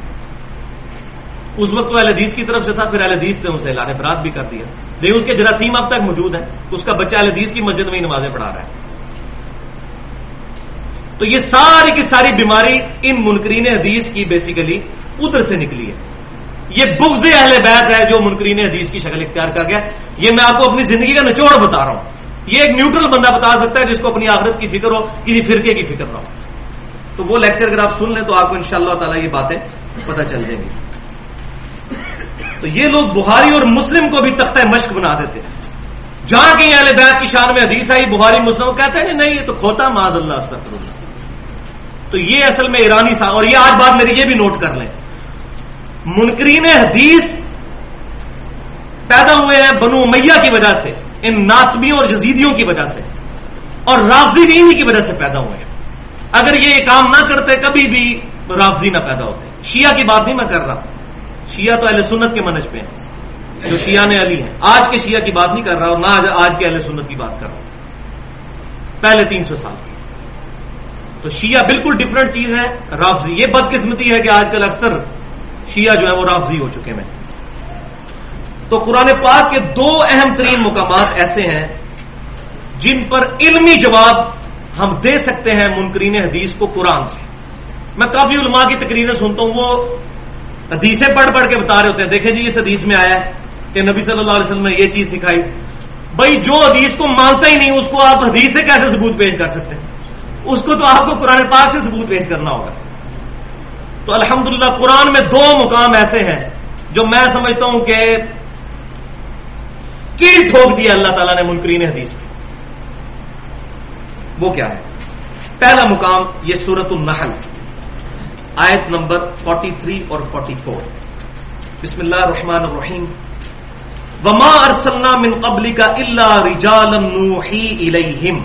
اس وقت وہ اہل حدیث کی طرف سے تھا، پھر اہل حدیث نے اسے اعلان برات بھی کر دیا، لیکن اس کے جراثیم اب تک موجود ہیں، اس کا بچہ اہل حدیث کی مسجد میں ہی نمازیں پڑھا رہا ہے۔ تو یہ ساری کی ساری بیماری ان منکرین حدیث کی بیسیکلی ادھر سے نکلی ہے، یہ بغض اہل بیت ہے جو منکرین حدیث کی شکل اختیار کر گیا۔ یہ میں آپ کو اپنی زندگی کا نچوڑ بتا رہا ہوں، یہ ایک نیوٹرل بندہ بتا سکتا ہے جس کو اپنی آخرت کی فکر ہو، کسی فرقے کی فکر نہ ہو۔ تو وہ لیکچر اگر آپ سن لیں تو آپ کو انشاءاللہ تعالی یہ باتیں پتہ چل جائیں گے. تو یہ لوگ بخاری اور مسلم کو بھی تختہ مشق بنا دیتے ہیں. جہاں کہیں اہل بیت کی شان میں حدیث آئی بخاری مسلم کہتے ہیں نہیں یہ تو کھوتا معاذ اللہ استغفر اللہ. تو یہ اصل میں ایرانی تھا. اور یہ آج بات میری یہ بھی نوٹ کر لیں, منکرین حدیث پیدا ہوئے ہیں بنو امیہ کی وجہ سے, ان ناصبیوں اور یزیدیوں کی وجہ سے, اور رافضی بھی انہی کی وجہ سے پیدا ہوئے ہیں. اگر یہ کام نہ کرتے کبھی بھی رافضی نہ پیدا ہوتے. شیعہ کی بات نہیں میں کر رہا, شیعہ تو اہل سنت کے منہج پہ ہیں, جو شیعہ نے علی ہیں. آج کے شیعہ کی بات نہیں کر رہا اور نہ آج کے اہل سنت کی بات کر رہا ہوں, پہلے تین سو سال کی. تو شیعہ بالکل ڈفرنٹ چیز ہے. رافضی یہ بدقسمتی ہے کہ آج کل اکثر شیعہ جو ہے وہ رافضی ہو چکے ہیں. تو قرآن پاک کے دو اہم ترین مقامات ایسے ہیں جن پر علمی جواب ہم دے سکتے ہیں منکرین حدیث کو قرآن سے. میں کافی علماء کی تقریریں سنتا ہوں, وہ حدیثیں پڑھ پڑھ کے بتا رہے ہوتے ہیں دیکھیں جی اس حدیث میں آیا ہے کہ نبی صلی اللہ علیہ وسلم نے یہ چیز سکھائی. بھائی جو حدیث کو مانتا ہی نہیں اس کو آپ حدیث سے کیسے ثبوت پیش کر سکتے ہیں؟ اس کو تو آپ کو قرآن پاک سے ثبوت پیش کرنا ہوگا. تو الحمدللہ قرآن میں دو مقام ایسے ہیں جو میں سمجھتا ہوں کہ کیل ٹھوک دیا اللہ تعالیٰ نے منکرین حدیث کی. وہ کیا ہے؟ پہلا مقام یہ سورۃ النحل آیت نمبر تینتالیس اور چوالیس. بسم اللہ الرحمن الرحیم. وما ارسلنا من قبلک الا رجالا نوحی الیہم.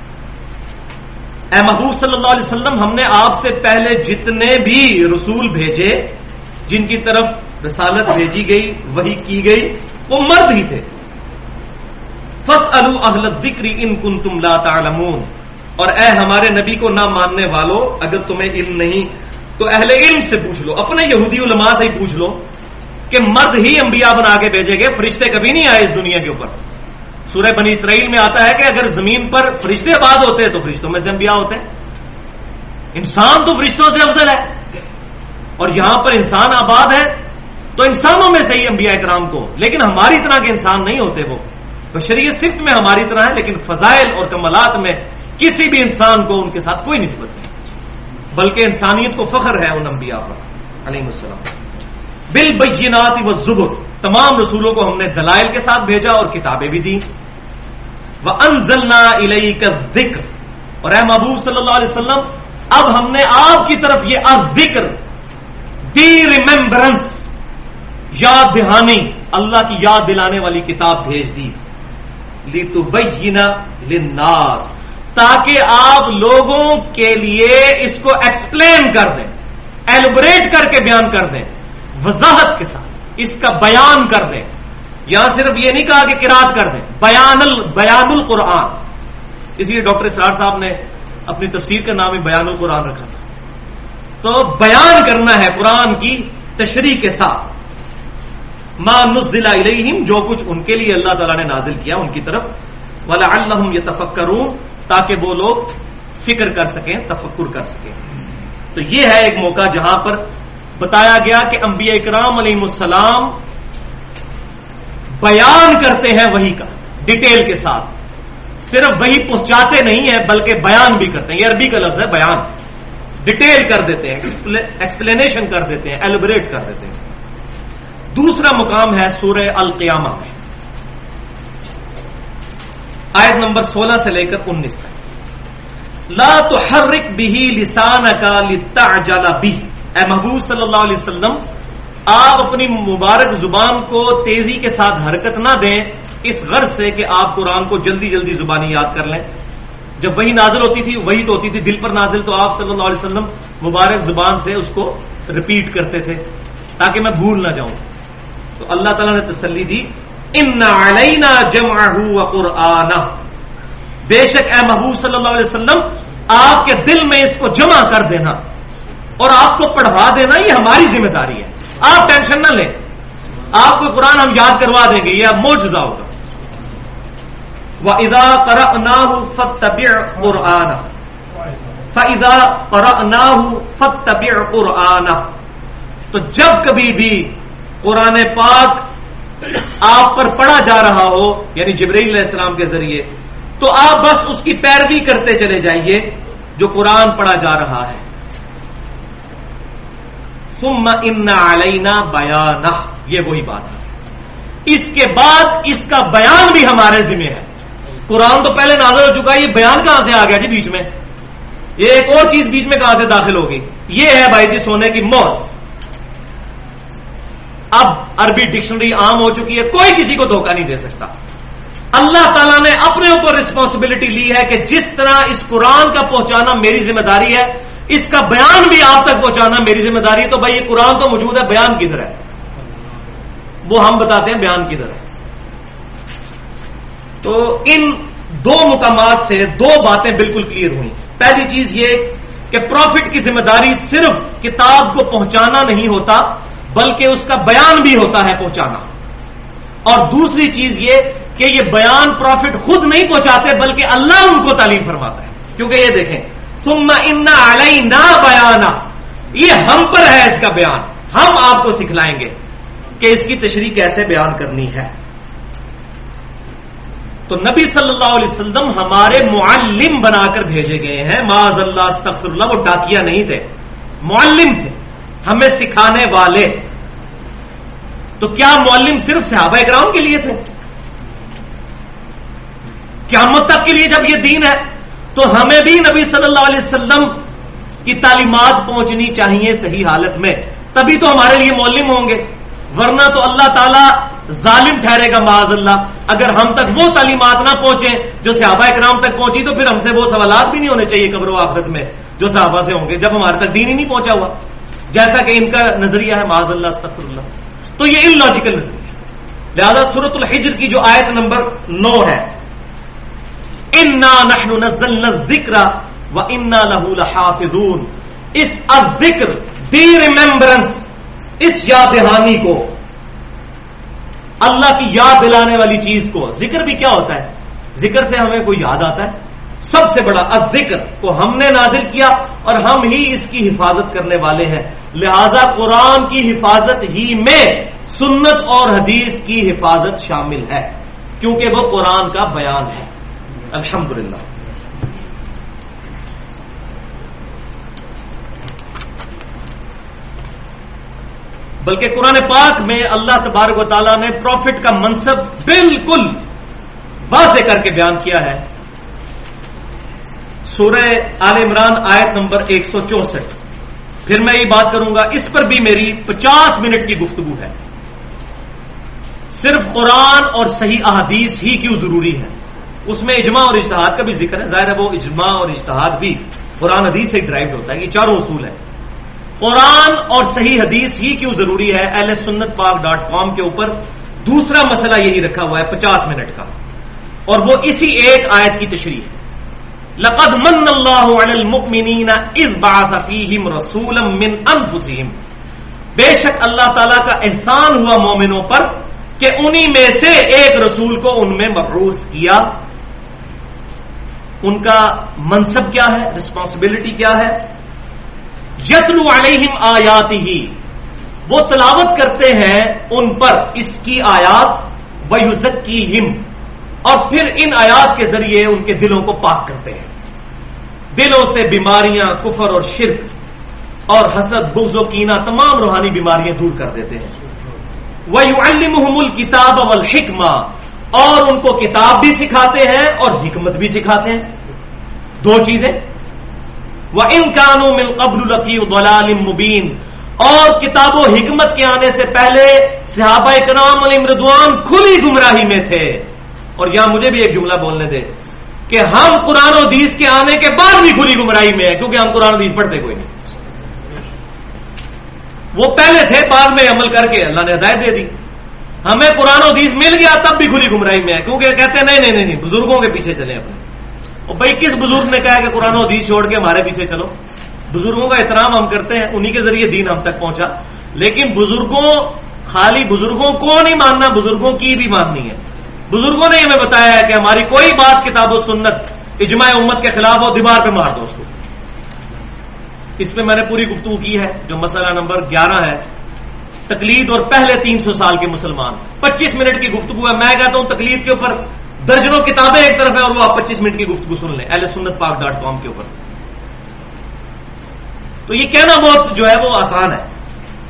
اے محبوب صلی اللہ علیہ وسلم ہم نے آپ سے پہلے جتنے بھی رسول بھیجے جن کی طرف رسالت بھیجی گئی وحی کی گئی وہ مرد ہی تھے. فاسألوا اہل الذکر ان کنتم لا تعلمون. اور اے ہمارے نبی کو نہ ماننے والوں اگر تمہیں علم نہیں تو اہل علم سے پوچھ لو, اپنے یہودی علماء سے ہی پوچھ لو کہ مرد ہی انبیاء بنا کے بھیجے گئے, فرشتے کبھی نہیں آئے اس دنیا کے اوپر. سورہ بنی اسرائیل میں آتا ہے کہ اگر زمین پر فرشتے آباد ہوتے تو فرشتوں میں سے انبیاء ہوتے. انسان تو فرشتوں سے افضل ہے اور یہاں پر انسان آباد ہے تو انسانوں میں سے ہی انبیاء کرام کو, لیکن ہماری طرح کے انسان نہیں ہوتے. وہ بشریت صفت میں ہماری طرح ہے لیکن فضائل اور کمالات میں کسی بھی انسان کو ان کے ساتھ کوئی نسبت نہیں, بلکہ انسانیت کو فخر ہے ان انبیاء پر علیہ السلام. بالبینات والزبر, تمام رسولوں کو ہم نے دلائل کے ساتھ بھیجا اور کتابیں بھی دی. وانزلنا الیک الذکر, اور اے محبوب صلی اللہ علیہ وسلم اب ہم نے آپ کی طرف یہ الذکر دی ریممبرنس, یاد دہانی, اللہ کی یاد دلانے والی کتاب بھیج دی. لتبین للناس, تاکہ آپ لوگوں کے لیے اس کو ایکسپلین کر دیں, ایلوبریٹ کر کے بیان کر دیں, وضاحت کے ساتھ اس کا بیان کر دیں. یہاں صرف یہ نہیں کہا کہ قرات کر دیں, بیان ال بیان القرآن. اس لیے ڈاکٹر اسرار صاحب نے اپنی تفسیر کا نام ہی بیان القرآن رکھا تھا. تو بیان کرنا ہے قرآن کی تشریح کے ساتھ. ما نزل الیہم, جو کچھ ان کے لیے اللہ تعالیٰ نے نازل کیا ان کی طرف. ولعلہم یتفکرون, تاکہ وہ لوگ فکر کر سکیں, تفکر کر سکیں. تو یہ ہے ایک موقع جہاں پر بتایا گیا کہ انبیاء کرام علیہ السلام بیان کرتے ہیں وحی کا ڈیٹیل کے ساتھ. صرف وحی پہنچاتے نہیں ہیں بلکہ بیان بھی کرتے ہیں. یہ عربی کا لفظ ہے بیان, ڈیٹیل کر دیتے ہیں, ایکسپلینیشن کر دیتے ہیں, ایلوبریٹ کر دیتے ہیں. دوسرا مقام ہے سورہ القیامہ میں آیت نمبر سولہ سے لے کر انیس تک. لا تحرک به لسانک لتعجل به. اے محبوب صلی اللہ علیہ وسلم آپ اپنی مبارک زبان کو تیزی کے ساتھ حرکت نہ دیں اس غرض سے کہ آپ قرآن کو جلدی جلدی زبانی یاد کر لیں. جب وہی نازل ہوتی تھی وہی تو ہوتی تھی دل پر نازل, تو آپ صلی اللہ علیہ وسلم مبارک زبان سے اس کو ریپیٹ کرتے تھے تاکہ میں بھول نہ جاؤں. تو اللہ تعالیٰ نے تسلی دی, ان علینا جمعہ وقرآنہ, بے شک اے محبوب صلی اللہ علیہ وسلم آپ کے دل میں اس کو جمع کر دینا اور آپ کو پڑھوا دینا یہ ہماری ذمہ داری ہے. آپ ٹینشن نہ لیں, آپ کو قرآن ہم یاد کروا دیں گے, یہ معجزہ ہوگا. وَإِذَا قَرَأْنَاهُ فَاتَّبِعْ قُرْآنَهُ فَإِذَا قَرَأْنَاهُ فَاتَّبِعْ قُرْآنَهُ. تو جب کبھی بھی قرآن پاک آپ پر پڑھا جا رہا ہو یعنی جبرائیل علیہ السلام کے ذریعے, تو آپ بس اس کی پیروی کرتے چلے جائیے جو قرآن پڑھا جا رہا ہے. ثم ان علینا بیانہ، یہ وہی بات ہے، اس کے بعد اس کا بیان بھی ہمارے ذمہ ہے۔ قرآن تو پہلے نازل ہو چکا ہے، یہ بیان کہاں سے آ گیا جی بیچ میں؟ یہ ایک اور چیز بیچ میں کہاں سے داخل ہوگی؟ یہ ہے بھائی جی سونے کی مہر۔ اب عربی ڈکشنری عام ہو چکی ہے، کوئی کسی کو دھوکہ نہیں دے سکتا۔ اللہ تعالیٰ نے اپنے اوپر رسپانسبلٹی لی ہے کہ جس طرح اس قرآن کا پہنچانا میری ذمہ داری ہے، اس کا بیان بھی آپ تک پہنچانا میری ذمہ داری ہے۔ تو بھائی یہ قرآن تو موجود ہے، بیان کدھر ہے؟ وہ ہم بتاتے ہیں بیان کدھر ہے۔ تو ان دو مقامات سے دو باتیں بالکل کلیئر ہوئی۔ پہلی چیز یہ کہ پروفٹ کی ذمہ داری صرف کتاب کو پہنچانا نہیں ہوتا، بلکہ اس کا بیان بھی ہوتا ہے پہنچانا۔ اور دوسری چیز یہ کہ یہ بیان پروفٹ خود نہیں پہنچاتے، بلکہ اللہ ان کو تعلیم فرماتا ہے۔ کیونکہ یہ دیکھیں ثم ان علینا بیانہ، یہ ہم پر ہے اس کا بیان، ہم آپ کو سکھلائیں گے کہ اس کی تشریح کیسے بیان کرنی ہے۔ تو نبی صلی اللہ علیہ وسلم ہمارے معلم بنا کر بھیجے گئے ہیں، معاذ اللہ استغفر اللہ، وہ ڈاکیا نہیں تھے، معلم تھے، ہمیں سکھانے والے۔ تو کیا معلم صرف صحابہ کرام کے لیے تھے؟ قیامت تک کے لیے جب یہ دین ہے تو ہمیں بھی نبی صلی اللہ علیہ وسلم کی تعلیمات پہنچنی چاہیے صحیح حالت میں، تبھی تو ہمارے لیے معلم ہوں گے، ورنہ تو اللہ تعالیٰ ظالم ٹھہرے گا معاذ اللہ اگر ہم تک وہ تعلیمات نہ پہنچیں جو صحابہ کرام تک پہنچی، تو پھر ہم سے وہ سوالات بھی نہیں ہونے چاہیے قبر و آخرت میں جو صحابہ سے ہوں گے، جب ہمارے تک دین ہی نہیں پہنچا ہوا، جیسا کہ ان کا نظریہ ہے معاذ اللہ استغفر اللہ۔ تو یہ ان لاجیکل نظریہ ہے۔ لہذا سورۃ الحجر کی جو آیت نمبر نو ہے، انا نحن نزلنا الذکر وانا لہ لحافظون، اس الذکر دی ریممبرنس، اس یاد دہانی کو، اللہ کی یاد دلانے والی چیز کو، ذکر بھی کیا ہوتا ہے؟ ذکر سے ہمیں کوئی یاد آتا ہے؟ سب سے بڑا الذکر کو ہم نے نازل کیا اور ہم ہی اس کی حفاظت کرنے والے ہیں، لہذا قرآن کی حفاظت ہی میں سنت اور حدیث کی حفاظت شامل ہے، کیونکہ وہ قرآن کا بیان ہے۔ الحمدللہ۔ بلکہ قرآن پاک میں اللہ تبارک و تعالیٰ نے پروفٹ کا منصب بالکل واضح کر کے بیان کیا ہے۔ سورہ آل عمران آیت نمبر ایک سو چونسٹھ، پھر میں یہ بات کروں گا، اس پر بھی میری پچاس منٹ کی گفتگو ہے، صرف قرآن اور صحیح احادیث ہی کیوں ضروری ہے۔ اس میں اجماع اور اجتہاد کا بھی ذکر ہے، ظاہر ہے وہ اجماع اور اجتہاد بھی قرآن حدیث سے ڈرائیو ہوتا ہے، یہ چاروں اصول ہیں۔ قرآن اور صحیح حدیث ہی کیوں ضروری ہے، اہل سنت پاک ڈاٹ کام کے اوپر دوسرا مسئلہ یہی رکھا ہوا ہے پچاس منٹ کا، اور وہ اسی ایک آیت کی تشریح ہے۔ لقد من اللہ علی المؤمنین اذ بعث فیہم رسولا من انفسہم، بے شک اللہ تعالیٰ کا احسان ہوا مومنوں پر کہ انہی میں سے ایک رسول کو ان میں مبعوث کیا۔ ان کا منصب کیا ہے، رسپانسبلٹی کیا ہے؟ یتلو علیہم آیاتہ، وہ تلاوت کرتے ہیں ان پر اس کی آیات، ویزکیہم، اور پھر ان آیات کے ذریعے ان کے دلوں کو پاک کرتے ہیں، دلوں سے بیماریاں، کفر اور شرک اور حسد، بغض و کینہ، تمام روحانی بیماریاں دور کر دیتے ہیں۔ وَيُعَلِّمُهُمُ الْكِتَابَ وَالْحِكْمَةَ، اور ان کو کتاب بھی سکھاتے ہیں اور حکمت بھی سکھاتے ہیں، دو چیزیں۔ وَإِن كَانُوا مِن قَبْلُ لَفِي ضَلَالٍ مُبِينٍ، اور کتاب و حکمت کے آنے سے پہلے صحابہ کرام علیہم رضوان کھلی گمراہی میں تھے۔ اور یہاں مجھے بھی ایک جملہ بولنے دے کہ ہم قرآن و حدیث کے آنے کے بعد بھی کھلی گمراہی میں ہیں، کیونکہ ہم قرآن و حدیث پڑھتے کوئی نہیں۔ وہ پہلے تھے، بعد میں عمل کر کے اللہ نے ہدایت دے دی، ہمیں قرآن و حدیث مل گیا تب بھی کھلی گمراہی میں ہے، کیونکہ کہتے ہیں نہیں نہیں نہیں بزرگوں کے پیچھے چلیں اپنے۔ اور بھائی کس بزرگ نے کہا کہ قرآن و حدیث چھوڑ کے ہمارے پیچھے چلو؟ بزرگوں کا احترام ہم کرتے ہیں، انہی کے ذریعے دین ہم تک پہنچا، لیکن بزرگوں، خالی بزرگوں کو نہیں ماننا، بزرگوں کی بھی ماننی ہے۔ بزرگوں نے ہمیں بتایا ہے کہ ہماری کوئی بات کتاب و سنت اجماع امت کے خلاف ہو، دیوار پہ مار دو اس کو۔ اس پہ میں نے پوری گفتگو کی ہے، جو مسئلہ نمبر گیارہ ہے، تقلید اور پہلے تین سو سال کے مسلمان، پچیس منٹ کی گفتگو ہے۔ میں کہتا ہوں تقلید کے اوپر درجنوں کتابیں ایک طرف ہیں اور وہ آپ پچیس منٹ کی گفتگو سن لیں اہل سنت پاک ڈاٹ کام کے اوپر۔ تو یہ کہنا بہت جو ہے وہ آسان ہے،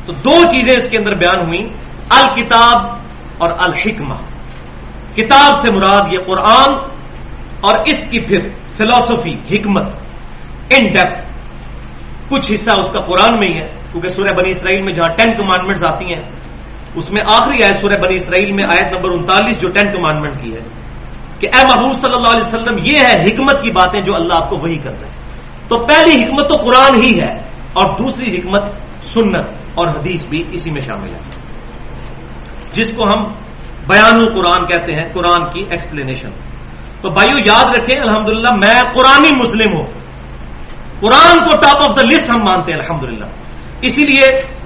تو دو چیزیں اس کے اندر بیان ہوئی، الکتاب اور الحکمہ۔ کتاب سے مراد یہ قرآن اور اس کی پھر فلسفی، حکمت، ان ڈیپتھ۔ کچھ حصہ اس کا قرآن میں ہی ہے، کیونکہ سورہ بنی اسرائیل میں جہاں ٹین کمانڈمنٹس آتی ہیں اس میں آخری آیت سورہ بنی اسرائیل میں آیت نمبر انتالیس جو ٹین کمانڈمنٹ کی ہے کہ اے محبوب صلی اللہ علیہ وسلم یہ ہے حکمت کی باتیں جو اللہ آپ کو وحی کر رہے ہیں۔ تو پہلی حکمت تو قرآن ہی ہے، اور دوسری حکمت سنت اور حدیث بھی اسی میں شامل ہے، جس کو ہم بیان القرآن کہتے ہیں، قرآن کی ایکسپلینیشن۔ تو بھائیو یاد رکھیں، الحمدللہ میں قرآنی مسلم ہوں، قرآن کو ٹاپ آف دا لسٹ ہم مانتے ہیں الحمدللہ۔ اسی لیے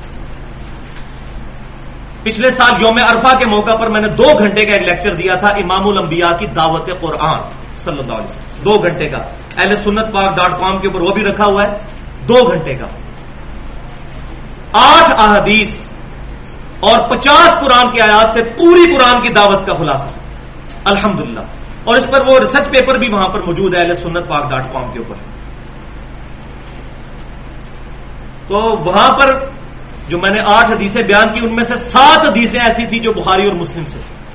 پچھلے سال یوم عرفہ کے موقع پر میں نے دو گھنٹے کا ایک لیکچر دیا تھا، امام الانبیاء کی دعوت قرآن صلی اللہ علیہ وسلم، دو گھنٹے کا، اہل سنت پاک ڈاٹ کام کے اوپر وہ بھی رکھا ہوا ہے، دو گھنٹے کا، آٹھ احادیث اور پچاس قرآن کی آیات سے پوری قرآن کی دعوت کا خلاصہ الحمدللہ، اور اس پر وہ ریسرچ پیپر بھی وہاں پر موجود ہے اہل سنت پاک ڈاٹ کام کے اوپر۔ تو وہاں پر جو میں نے آٹھ حدیثیں بیان کی ان میں سے سات حدیثیں ایسی تھی جو بخاری اور مسلم سے تھی،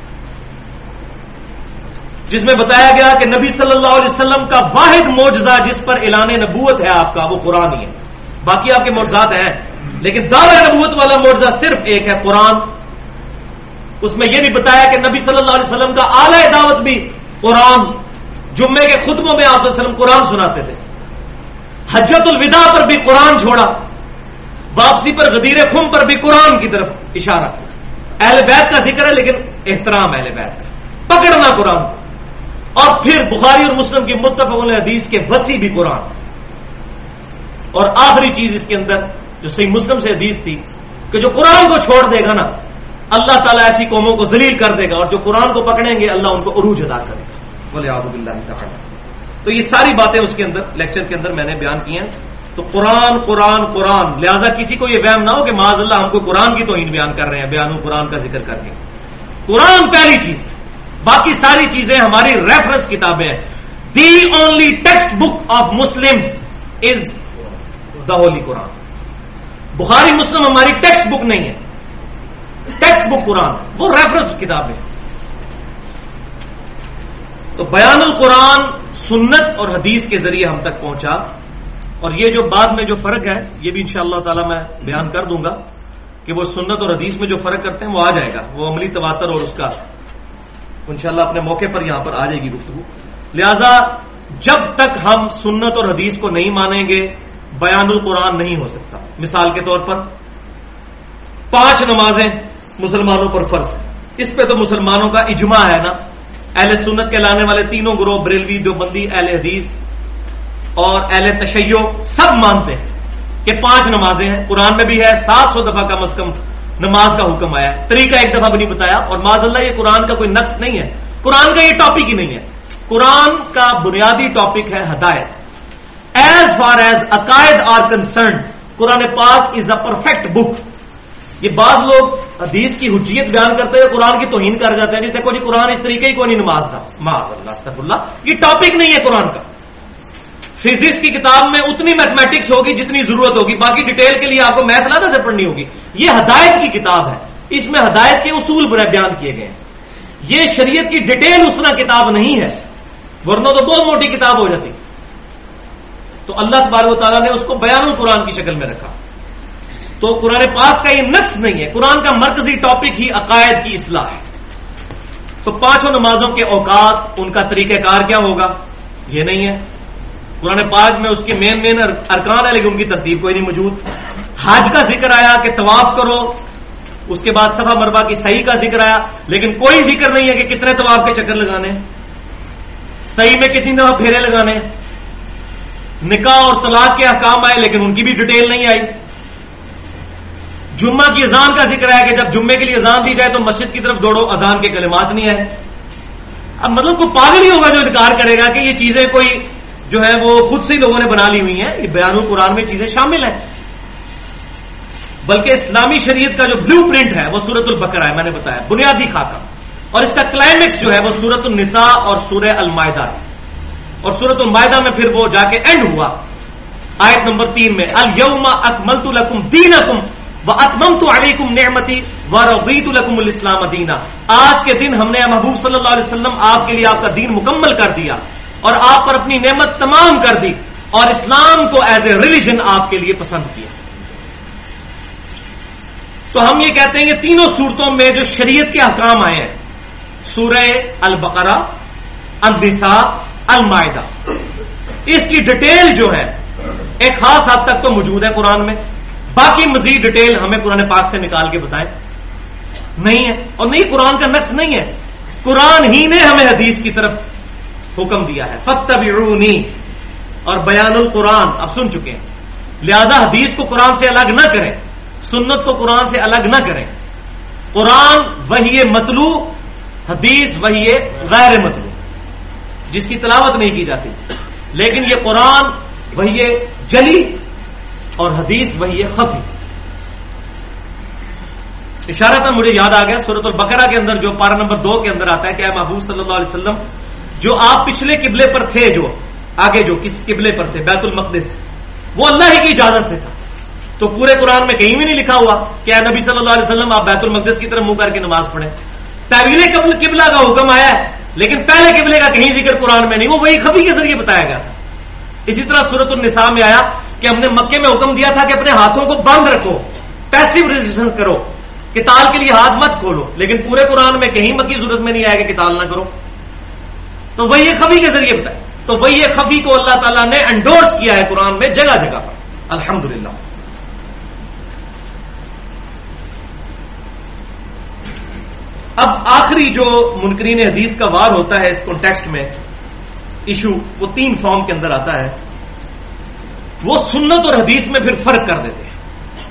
جس میں بتایا گیا کہ نبی صلی اللہ علیہ وسلم کا واحد معجزہ جس پر اعلان نبوت ہے آپ کا، وہ قرآن ہی ہے۔ باقی آپ کے معجزات ہیں لیکن دعوی نبوت والا معجزہ صرف ایک ہے، قرآن۔ اس میں یہ بھی بتایا کہ نبی صلی اللہ علیہ وسلم کا اعلی دعوت بھی قرآن، جمعے کے خطبوں میں آپ صلی اللہ علیہ وسلم قرآن سناتے تھے، حجۃ الوداع پر بھی قرآن چھوڑا، واپسی پر غدیر خم پر بھی قرآن کی طرف اشارہ۔ اہل بیت کا ذکر ہے لیکن احترام اہل بیت کا، پکڑنا قرآن، اور پھر بخاری اور مسلم کی متفق علیہ حدیث کے وسیع بھی قرآن، اور آخری چیز اس کے اندر جو صحیح مسلم سے حدیث تھی کہ جو قرآن کو چھوڑ دے گا نا اللہ تعالیٰ ایسی قوموں کو ذلیل کر دے گا، اور جو قرآن کو پکڑیں گے اللہ ان کو عروج ادا کرے گا، بولے اعوذ باللہ تعالی۔ تو یہ ساری باتیں اس کے اندر لیکچر کے اندر میں نے بیان کی ہیں۔ تو قرآن قرآن قرآن، لہذا کسی کو یہ وہم نہ ہو کہ معاذ اللہ ہم کو قرآن کی توہین بیان کر رہے ہیں بیان قرآن کا ذکر کر کے۔ قرآن پہلی چیز ہے، باقی ساری چیزیں ہماری ریفرنس کتابیں ہیں۔ The only textbook of Muslims is the holy قرآن۔ بخاری مسلم ہماری ٹیکسٹ بک نہیں ہے، ٹیکسٹ بک قرآن، وہ ریفرنس کتابیں۔ تو بیان القرآن سنت اور حدیث کے ذریعے ہم تک پہنچا، اور یہ جو بعد میں جو فرق ہے یہ بھی انشاءاللہ تعالی میں بیان کر دوں گا کہ وہ سنت اور حدیث میں جو فرق کرتے ہیں وہ آ جائے گا، وہ عملی تواتر اور اس کا انشاءاللہ اپنے موقع پر یہاں پر آ جائے گی گفتگو۔ لہذا جب تک ہم سنت اور حدیث کو نہیں مانیں گے بیان القرآن نہیں ہو سکتا۔ مثال کے طور پر پانچ نمازیں مسلمانوں پر فرض ہیں، اس پہ تو مسلمانوں کا اجماع ہے نا، اہل سنت کے لانے والے تینوں گروہ بریلوی، دیوبندی، اہل حدیث اور اہل تشیع سب مانتے ہیں کہ پانچ نمازیں ہیں، قرآن میں بھی ہے، سات سو دفعہ کم از کم نماز کا حکم آیا ہے، طریقہ ایک دفعہ بھی نہیں بتایا، اور معاذ اللہ یہ قرآن کا کوئی نقص نہیں ہے، قرآن کا یہ ٹاپک ہی نہیں ہے۔ قرآن کا بنیادی ٹاپک ہے ہدایت۔ ایز فار ایز عقائد آر کنسرنڈ قرآن پاک از اے پرفیکٹ بک۔ یہ بعض لوگ حدیث کی حجیت بیان کرتے ہوئے قرآن کی توہین کر جاتے ہیں، جیسے کوئی قرآن اس طریقے ہی کوئی نہیں نماز تھا، معاذ اللہ استغفر اللہ، یہ ٹاپک نہیں ہے قرآن کا۔ فزکس کی کتاب میں اتنی میتھمیٹکس ہوگی جتنی ضرورت ہوگی، باقی ڈیٹیل کے لیے آپ کو میتھ لانا سے پڑھنی ہوگی۔ یہ ہدایت کی کتاب ہے، اس میں ہدایت کے اصول بیان کیے گئے ہیں، یہ شریعت کی ڈیٹیل اسنا کتاب نہیں ہے، ورنہ تو بہت موٹی کتاب ہو جاتی۔ تو اللہ تبارک و تعالیٰ نے اس کو بیان القرآن کی شکل میں رکھا۔ تو قرآن پاک کا یہ نقص نہیں ہے، قرآن کا مرکزی ٹاپک ہی عقائد کی اصلاح ہے۔ تو پانچوں نمازوں کے اوقات، ان کا طریقہ کار کیا ہوگا، یہ نہیں ہے قرآن پاک میں، اس کے مین مین ارکان ہے لیکن ان کی ترتیب کوئی نہیں موجود۔ حج کا ذکر آیا کہ طواف کرو، اس کے بعد صفا مروا کی صحیح کا ذکر آیا لیکن کوئی ذکر نہیں ہے کہ کتنے طواف کے چکر لگانے، صحیح میں کتنی دفعہ پھیرے لگانے۔ نکاح اور طلاق کے احکام آئے لیکن ان کی بھی ڈیٹیل نہیں آئی۔ جمعہ کی اذان کا ذکر ہے کہ جب جمعے کے لیے اذان دی جائے تو مسجد کی طرف دوڑو، اذان کے کلمات نہیں آئے۔ اب مطلب کوئی پاگل ہی ہوگا جو انکار کرے گا کہ یہ چیزیں کوئی جو ہے وہ خود سے لوگوں نے بنا لی ہوئی ہیں، یہ بیان القرآن میں چیزیں شامل ہیں۔ بلکہ اسلامی شریعت کا جو بلو پرنٹ ہے وہ سورۃ البقرہ ہے، میں نے بتایا بنیادی خاکہ، اور اس کا کلائمیکس جو ہے وہ سورۃ النساء اور سورہ المائدہ ہے، اور سورۃ المائدہ میں پھر وہ جا کے اینڈ ہوا آیت نمبر تین میں، الیوم اکملت لکم دینکم، وَأَتْمَمْتُ عَلَيْكُمْ نِعْمَتِي وَرَضِيتُ لَكُمُ الْإِسْلَامَ دِينًا. آج کے دن ہم نے محبوب صلی اللہ علیہ وسلم آپ کے لیے آپ کا دین مکمل کر دیا اور آپ پر اپنی نعمت تمام کر دی اور اسلام کو ایز اے ریلیجن آپ کے لیے پسند کیا. تو ہم یہ کہتے ہیں کہ تینوں صورتوں میں جو شریعت کے احکام آئے ہیں، سورہ البقرہ، النساء، المائدہ، اس کی ڈیٹیل جو ہے ایک خاص حد تک تو موجود ہے قرآن میں. باقی مزید ڈیٹیل ہمیں قرآن پاک سے نکال کے بتائیں نہیں ہے، اور نہیں قرآن کا نص نہیں ہے، قرآن ہی نے ہمیں حدیث کی طرف حکم دیا ہے. فاتبعونی اور بیان القرآن اب سن چکے ہیں، لہذا حدیث کو قرآن سے الگ نہ کریں، سنت کو قرآن سے الگ نہ کریں. قرآن وحی مطلوع، حدیث وحی غیر مطلوع جس کی تلاوت نہیں کی جاتی، لیکن یہ قرآن وحی جلی اور حدیث وحی خفی. اشارہ تھا مجھے یاد آ گیا سورۃ البقرہ کے اندر جو پارہ نمبر دو کے اندر آتا ہے کہ اے محبوب صلی اللہ علیہ وسلم جو آپ پچھلے قبلے پر تھے، جو آگے جو کس قبلے پر تھے بیت المقدس، وہ اللہ ہی کی اجازت سے تھا. تو پورے قرآن میں کہیں بھی نہیں لکھا ہوا کہ اے نبی صلی اللہ علیہ وسلم آپ بیت المقدس کی طرف منہ کر کے نماز پڑھیں. تعویل قبلہ کا حکم آیا ہے لیکن پہلے قبلے کا کہیں ذکر قرآن میں نہیں، وہ وہی خفی کے ذریعے بتایا گیا تھا. اسی طرح سورۃ النساء میں آیا کہ ہم نے مکے میں حکم دیا تھا کہ اپنے ہاتھوں کو بند رکھو، پیسو ریزسٹنس کرو، قتال کے لیے ہاتھ مت کھولو، لیکن پورے قرآن میں کہیں مکی صورت میں نہیں آیا کہ قتال نہ کرو. تو وہی خفی کے ذریعے بتایا. تو وہی خفی کو اللہ تعالیٰ نے انڈورس کیا ہے قرآن میں جگہ جگہ پر، الحمدللہ. اب آخری جو منکرین حدیث کا وار ہوتا ہے اس کانٹیکسٹ میں ایشو، وہ تین فارم کے اندر آتا ہے. وہ سنت اور حدیث میں پھر فرق کر دیتے ہیں.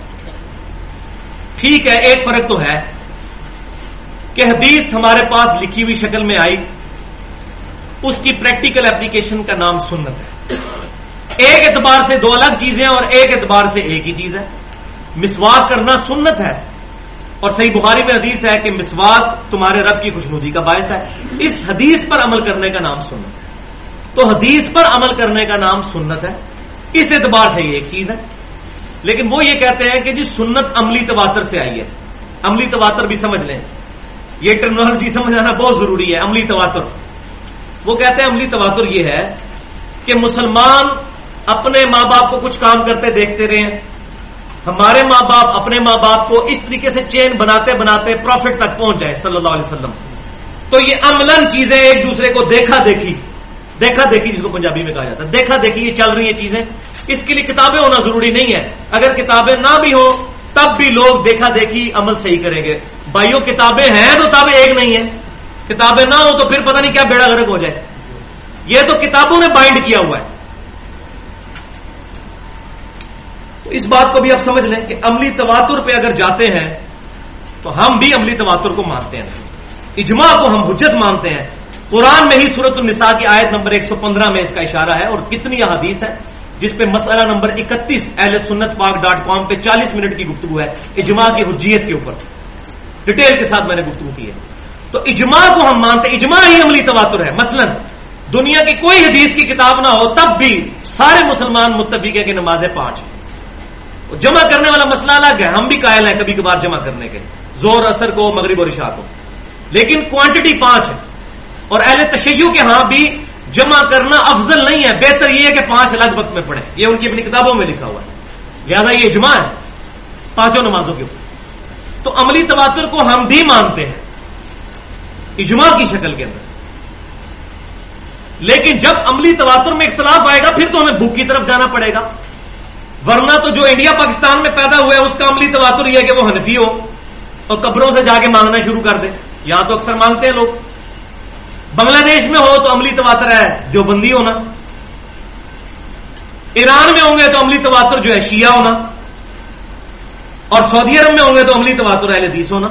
ٹھیک ہے، ایک فرق تو ہے کہ حدیث ہمارے پاس لکھی ہوئی شکل میں آئی، اس کی پریکٹیکل اپلیکیشن کا نام سنت ہے. ایک اعتبار سے دو الگ چیزیں اور ایک اعتبار سے ایک ہی چیز ہے. مسواک کرنا سنت ہے اور صحیح بخاری میں حدیث ہے کہ مسواک تمہارے رب کی خوشنودی کا باعث ہے. اس حدیث پر عمل کرنے کا نام سنت ہے. تو حدیث پر عمل کرنے کا نام سنت ہے، اس اعتبار سے یہ ایک چیز ہے. لیکن وہ یہ کہتے ہیں کہ جی سنت عملی تواتر سے آئی ہے. عملی تواتر بھی سمجھ لیں، یہ ٹرمینالوجی سمجھانا بہت ضروری ہے. عملی تواتر، وہ کہتے ہیں عملی تواتر یہ ہے کہ مسلمان اپنے ماں باپ کو کچھ کام کرتے دیکھتے رہے ہیں، ہمارے ماں باپ اپنے ماں باپ کو اس طریقے سے چین بناتے بناتے پروفٹ تک پہنچ جائے صلی اللہ علیہ وسلم. تو یہ عملاً چیزیں ایک دوسرے کو دیکھا دیکھی دیکھا دیکھی جس کو پنجابی میں کہا جاتا ہے، دیکھا دیکھی یہ چل رہی ہیں چیزیں. اس کے لیے کتابیں ہونا ضروری نہیں ہے. اگر کتابیں نہ بھی ہو تب بھی لوگ دیکھا دیکھی عمل صحیح کریں گے. بھائیوں کتابیں ہیں تو کتابیں ایک نہیں ہیں، کتابیں نہ ہو تو پھر پتہ نہیں کیا بیڑا غرق ہو جائے. یہ تو کتابوں نے بائنڈ کیا ہوا ہے. تو اس بات کو بھی آپ سمجھ لیں کہ عملی تواتر پہ اگر جاتے ہیں تو ہم بھی عملی تواتر کو مانتے ہیں، اجماع کو ہم حجت مانتے ہیں. قرآن میں ہی سورۃ النساء کی آیت نمبر ایک سو پندرہ میں اس کا اشارہ ہے، اور کتنی حدیث ہے جس پہ مسئلہ نمبر اکتیس اہل سنت پاک ڈاٹ کام پہ چالیس منٹ کی گفتگو ہے اجماع کی حجیت کے اوپر، ڈیٹیل کے ساتھ میں نے گفتگو کی ہے. تو اجماع کو ہم مانتے ہیں، اجماع ہی عملی تواتر ہے. مثلا دنیا کی کوئی حدیث کی کتاب نہ ہو تب بھی سارے مسلمان متفق ہے کہ نمازیں پانچ ہیں. جمع کرنے والا مسئلہ الگ ہے، ہم بھی قائل ہیں کبھی کبھار جمع کرنے کے، زور اثر کو، مغرب اور عشاء کو، لیکن کوانٹٹی پانچ ہے. اور اہل تشیع کے ہاں بھی جمع کرنا افضل نہیں ہے، بہتر یہ ہے کہ پانچ الگ وقت میں پڑھیں، یہ ان کی اپنی کتابوں میں لکھا ہوا ہے. لہذا یہ اجماع ہے پانچوں نمازوں کے اوپر. تو عملی تواتر کو ہم بھی مانتے ہیں اجماع کی شکل کے اندر. لیکن جب عملی تواتر میں اختلاف آئے گا پھر تو ہمیں بھوک کی طرف جانا پڑے گا. ورنہ تو جو انڈیا پاکستان میں پیدا ہوا ہے اس کا عملی تواتر یہ ہے کہ وہ حنفی ہو اور قبروں سے جا کے مانگنا شروع کر دے. یہاں تو اکثر مانگتے ہیں لوگ. بنگلہ دیش میں ہو تو عملی تواتر ہے دیوبندی ہونا. ایران میں ہوں گے تو عملی تواتر جو ہے شیعہ ہونا. اور سعودی عرب میں ہوں گے تو عملی تواتر اہل حدیث ہونا.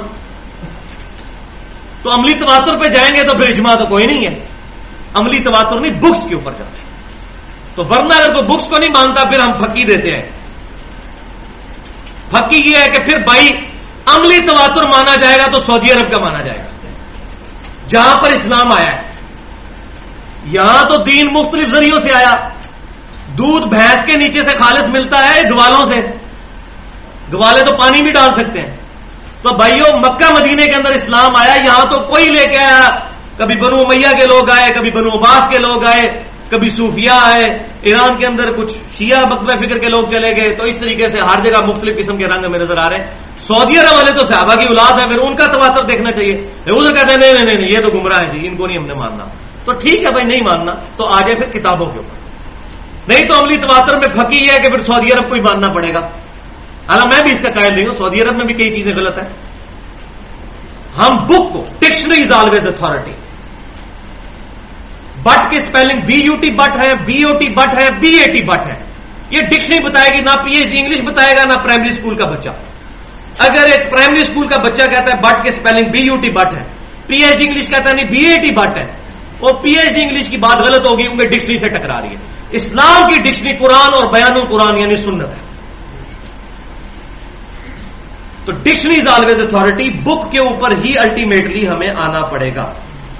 تو عملی تواتر پہ جائیں گے تو پھر اجماع تو کوئی نہیں ہے. عملی تواتر نہیں، بکس کے اوپر جاتے ہیں. تو ورنہ اگر کوئی بکس کو نہیں مانتا پھر ہم پھکی دیتے ہیں. پھکی یہ ہے کہ پھر بھائی عملی تواتر مانا جائے گا تو سعودی عرب کا مانا جائے گا جہاں پر اسلام آیا ہے. یہاں تو دین مختلف ذریعوں سے آیا. دودھ بھینس کے نیچے سے خالص ملتا ہے ڈوالوں سے. گوالے تو پانی بھی ڈال سکتے ہیں. تو بھائیوں مکہ مدینے کے اندر اسلام آیا, یہاں تو کوئی لے کے آیا, کبھی بنو امیہ کے لوگ آئے, کبھی بنو عباس کے لوگ آئے, کبھی صوفیاء آئے, ایران کے اندر کچھ شیعہ مکتبہ فکر کے لوگ چلے گئے. تو اس طریقے سے ہر جگہ مختلف قسم کے رنگ میں نظر آ رہے ہیں. سعودی عرب والے تو صحابہ کی اولاد ہے, پھر ان کا تواتر دیکھنا چاہیے. ادھر کہتے ہیں نہیں نہیں نہیں یہ تو گمراہ ہے جی, ان کو نہیں ہم نے ماننا. تو ٹھیک ہے بھائی, نہیں ماننا تو آ جائے پھر کتابوں کے اوپر. نہیں تو عملی تواتر میں پھکی ہے کہ پھر سعودی عرب کو ہی ماننا پڑے گا. حالانکہ میں بھی اس کا قائل نہیں ہوں, سعودی عرب میں بھی کئی چیزیں غلط ہیں. ہم بک کو, dictionary is always authority. But کی spelling B U T but ہے, بی او ٹی بٹ ہے, بی اے ٹی بٹ ہے. یہ ڈکشنری بتائے گی, نہ پی ایچ ڈی انگلش بتائے گا, نہ پرائمری اسکول کا بچہ. اگر ایک پرائمری اسکول کا بچہ کہتا ہے بٹ کی spelling B U T but ہے, پی ایچ ڈی انگلش کہتا ہے نہیں بی اے ٹی بٹ ہے, وہ پی ایچ ڈی انگلش کی بات غلط ہوگی, کیونکہ ڈکشنری سے ٹکرا رہی ہے. اسلام کی ڈکشنری قرآن اور بیان القرآن یعنی سنت ہے. تو dictionary is always authority. Book کے اوپر ہی الٹیمیٹلی ہمیں آنا پڑے گا.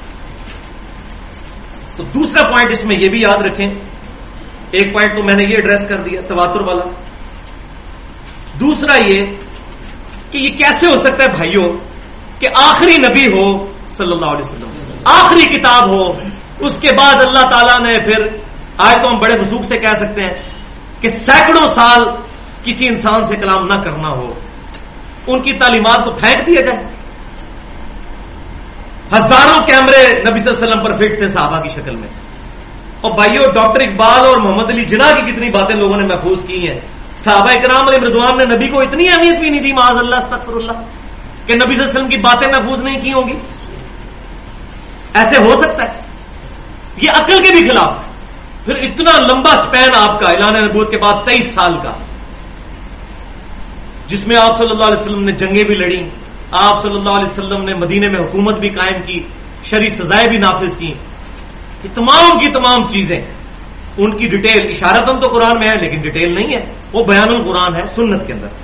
تو دوسرا پوائنٹ اس میں یہ بھی یاد رکھیں, ایک پوائنٹ تو میں نے یہ ایڈریس کر دیا تواتر والا. دوسرا یہ کہ یہ کیسے ہو سکتا ہے بھائیوں کہ آخری نبی ہو صلی اللہ علیہ وسلم, آخری کتاب ہو, اس کے بعد اللہ تعالیٰ نے پھر, آج تو ہم بڑے وثوق سے کہہ سکتے ہیں کہ سینکڑوں سال کسی انسان سے کلام نہ کرنا ہو, ان کی تعلیمات کو پھینک دیا جائے. ہزاروں کیمرے نبی صلی اللہ علیہ وسلم پر فٹ تھے صحابہ کی شکل میں. اور بھائیو ڈاکٹر اقبال اور محمد علی جناح کی کتنی باتیں لوگوں نے محفوظ کی ہیں. صحابہ کرام علیہ رضوان نے نبی کو اتنی اہمیت بھی نہیں دی, معاذ اللہ استغفر اللہ, کہ نبی صلی اللہ علیہ وسلم کی باتیں محفوظ نہیں کی ہوں گی. ایسے ہو سکتا ہے؟ یہ عقل کے بھی خلاف ہے. پھر اتنا لمبا سپین آپ کا اعلان نبوت کے بعد تیئیس سال کا, جس میں آپ صلی اللہ علیہ وسلم نے جنگیں بھی لڑیں, آپ صلی اللہ علیہ وسلم نے مدینے میں حکومت بھی قائم کی, شرعی سزائیں بھی نافذ کی. یہ تمام کی تمام چیزیں, ان کی ڈیٹیل اشارتاً تو قرآن میں ہے لیکن ڈیٹیل نہیں ہے, وہ بیان القرآن ہے سنت کے اندر.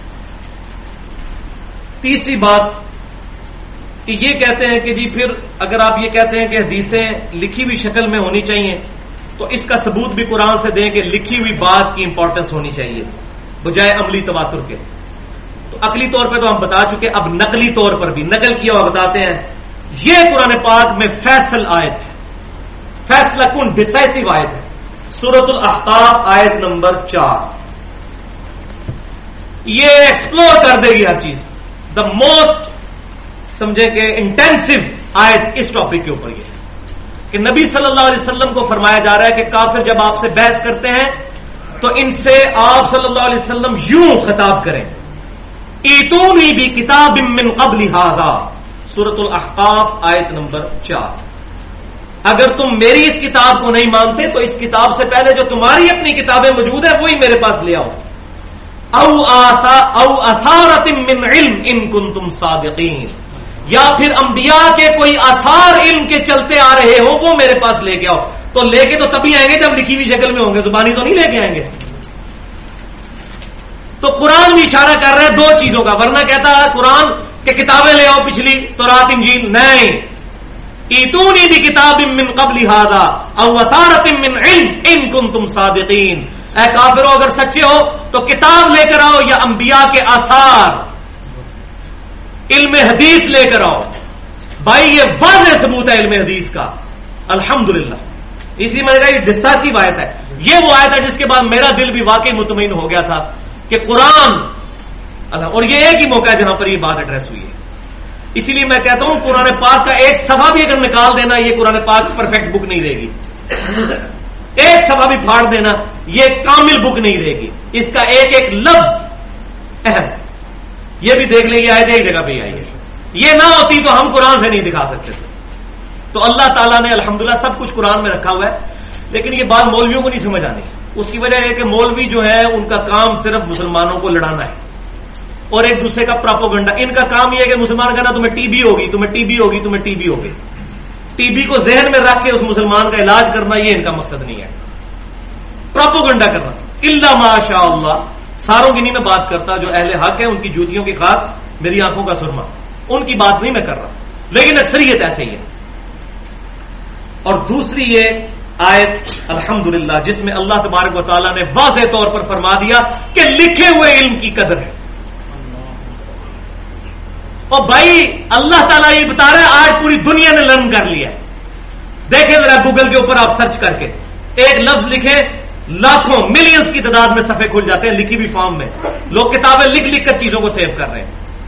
تیسری بات کہ یہ کہتے ہیں کہ جی پھر اگر آپ یہ کہتے ہیں کہ حدیثیں لکھی ہوئی شکل میں ہونی چاہیے, تو اس کا ثبوت بھی قرآن سے دیں کہ لکھی ہوئی بات کی امپورٹنس ہونی چاہیے بجائے عملی تواتر کے. تو عقلی طور پہ تو ہم بتا چکے, اب نقلی طور پر بھی نقل کیا ہوا بتاتے ہیں. یہ قرآن پاک میں فیصل آیت ہے, فیصلہ کن ڈسائسو آیت ہے, سورۃ الاحقاف آیت نمبر چار. یہ ایکسپلور کر دے گی ہر چیز. دا موسٹ سمجھے کہ انٹینسو آیت اس ٹاپک کے اوپر یہ ہے کہ نبی صلی اللہ علیہ وسلم کو فرمایا جا رہا ہے کہ کافر جب آپ سے بحث کرتے ہیں تو ان سے آپ صلی اللہ علیہ وسلم یوں خطاب کریں, ایتونی بھی کتاب من قبل ھذا, سورۃ الاحقاف آیت نمبر چار. اگر تم میری اس کتاب کو نہیں مانتے تو اس کتاب سے پہلے جو تمہاری اپنی کتابیں موجود ہیں وہی میرے پاس لے آؤ. او آتا او اثارۃ من علم ان کنتم صادقین, یا پھر انبیاء کے کوئی آثار علم کے چلتے آ رہے ہو وہ میرے پاس لے کے آؤ. تو لے کے تو تبھی آئیں گے جب لکھی ہوئی شکل میں ہوں گے, زبانی تو نہیں لے کے آئیں گے. تو قرآن بھی اشارہ کر رہا ہے دو چیزوں کا, ورنہ کہتا ہے قرآن کہ کتابیں لے آؤ پچھلی تورات انجیل, نہیں. ایتونی بھی کتاب من قبل ھذا او اثارۃ من علم ان کنتم صادقین. اے کافرو اگر سچے ہو تو کتاب لے کر آؤ یا انبیاء کے آثار علم حدیث لے کر آؤ. بھائی یہ واضح ثبوت ہے علم حدیث کا الحمدللہ. اسی میں نے کہا یہ ڈساسو آیت ہے. یہ وہ آیت ہے جس کے بعد میرا دل بھی واقعی مطمئن ہو گیا تھا کہ قرآن, اور یہ ایک ہی موقع ہے جہاں پر یہ بات ایڈریس ہوئی ہے. اسی لیے میں کہتا ہوں قرآن پاک کا ایک صفحہ بھی اگر نکال دینا یہ قرآن پاک پرفیکٹ بک نہیں رہے گی. ایک صفحہ بھی پھاڑ دینا یہ کامل بک نہیں رہے گی. اس کا ایک ایک لفظ اہم. یہ بھی دیکھ لیں یہ آیت ایک جگہ پہ ہی آئی ہے. یہ نہ ہوتی تو ہم قرآن سے نہیں دکھا سکتے تھے. تو اللہ تعالیٰ نے الحمدللہ سب کچھ قرآن میں رکھا ہوا ہے. لیکن یہ بات مولویوں کو نہیں سمجھ آنی. اس کی وجہ ہے کہ مولوی جو ہے ان کا کام صرف مسلمانوں کو لڑانا ہے اور ایک دوسرے کا پراپوگنڈا. ان کا کام یہ ہے کہ مسلمان کہنا تمہیں ٹی بی ہوگی, تمہیں ٹی بی ہوگی, تمہیں ٹی بی ہوگی. ٹی بی کو ذہن میں رکھ کے اس مسلمان کا علاج کرنا یہ ان کا مقصد نہیں ہے. پراپوگنڈا کرنا الا ماشاء اللہ. ساروں کی نہیں میں بات کرتا, جو اہل حق ہے ان کی جوتیوں کی خاک میری آنکھوں کا سرما, ان کی بات نہیں میں کر رہا, لیکن اکثریت ایسے ہی ہے. اور دوسری یہ آیت الحمدللہ جس میں اللہ تبارک و تعالیٰ نے واضح طور پر فرما دیا کہ لکھے ہوئے علم کی قدر ہے. اور بھائی اللہ تعالیٰ یہ بتا رہا ہے آج پوری دنیا نے لرن کر لیا ہے. دیکھیں ذرا گوگل کے اوپر آپ سرچ کر کے ایک لفظ لکھیں, لاکھوں ملینز کی تعداد میں صفحے کھل جاتے ہیں لکھی ہوئی فارم میں. لوگ کتابیں لکھ لکھ کر چیزوں کو سیو کر رہے ہیں.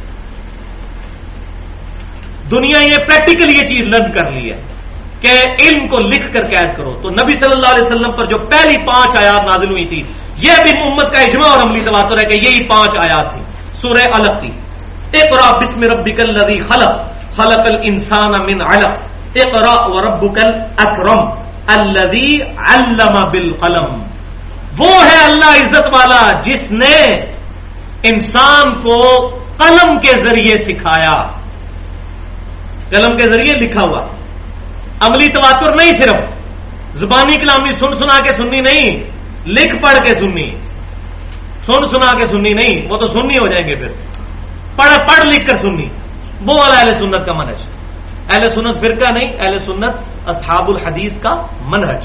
دنیا یہ پریکٹیکلی یہ چیز لرن کر لی ہے کہ علم کو لکھ کر قید کرو. تو نبی صلی اللہ علیہ وسلم پر جو پہلی پانچ آیات نازل ہوئی تھی, یہ بھی امت کا اجماع اور عملی تواتر ہے کہ یہی پانچ آیات تھی. سورہ علق تھی, اقرا بسم ربک الذی خلق خلق الانسان من علق اقرا وربک الاکرم الذی علم بالقلم. وہ ہے اللہ عزت والا جس نے انسان کو قلم کے ذریعے سکھایا. قلم کے ذریعے لکھا ہوا. عملی تواتر نہیں, صرف زبانی کلامی سن سنا کے سننی نہیں, لکھ پڑھ کے سننی. سن سنا کے سننی نہیں, وہ تو سننی ہو جائیں گے پھر. پڑھ پڑھ لکھ کر سننی, وہ والا اہل سنت کا منہج. اہل سنت فرقہ نہیں, اہل سنت اصحاب الحدیث کا منہج.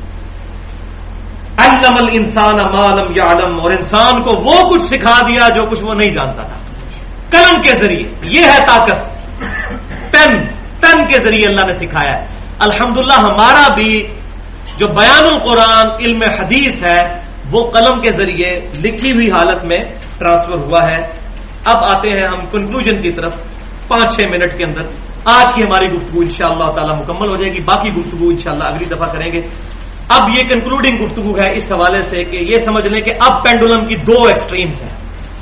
علم الانسان ما لم یعلم, اور انسان کو وہ کچھ سکھا دیا جو کچھ وہ نہیں جانتا تھا قلم کے ذریعے. یہ ہے طاقت, پین پین کے ذریعے اللہ نے سکھایا ہے. الحمدللہ ہمارا بھی جو بیان القرآن علم حدیث ہے وہ قلم کے ذریعے لکھی ہوئی حالت میں ٹرانسفر ہوا ہے. اب آتے ہیں ہم کنکلوژن کی طرف. پانچ چھ منٹ کے اندر آج کی ہماری گفتگو انشاءاللہ تعالی مکمل ہو جائے گی. باقی گفتگو انشاءاللہ اگلی دفعہ کریں گے. اب یہ کنکلوڈنگ گفتگو ہے اس حوالے سے کہ یہ سمجھ لیں کہ اب پینڈولم کی دو ایکسٹریمز ہیں.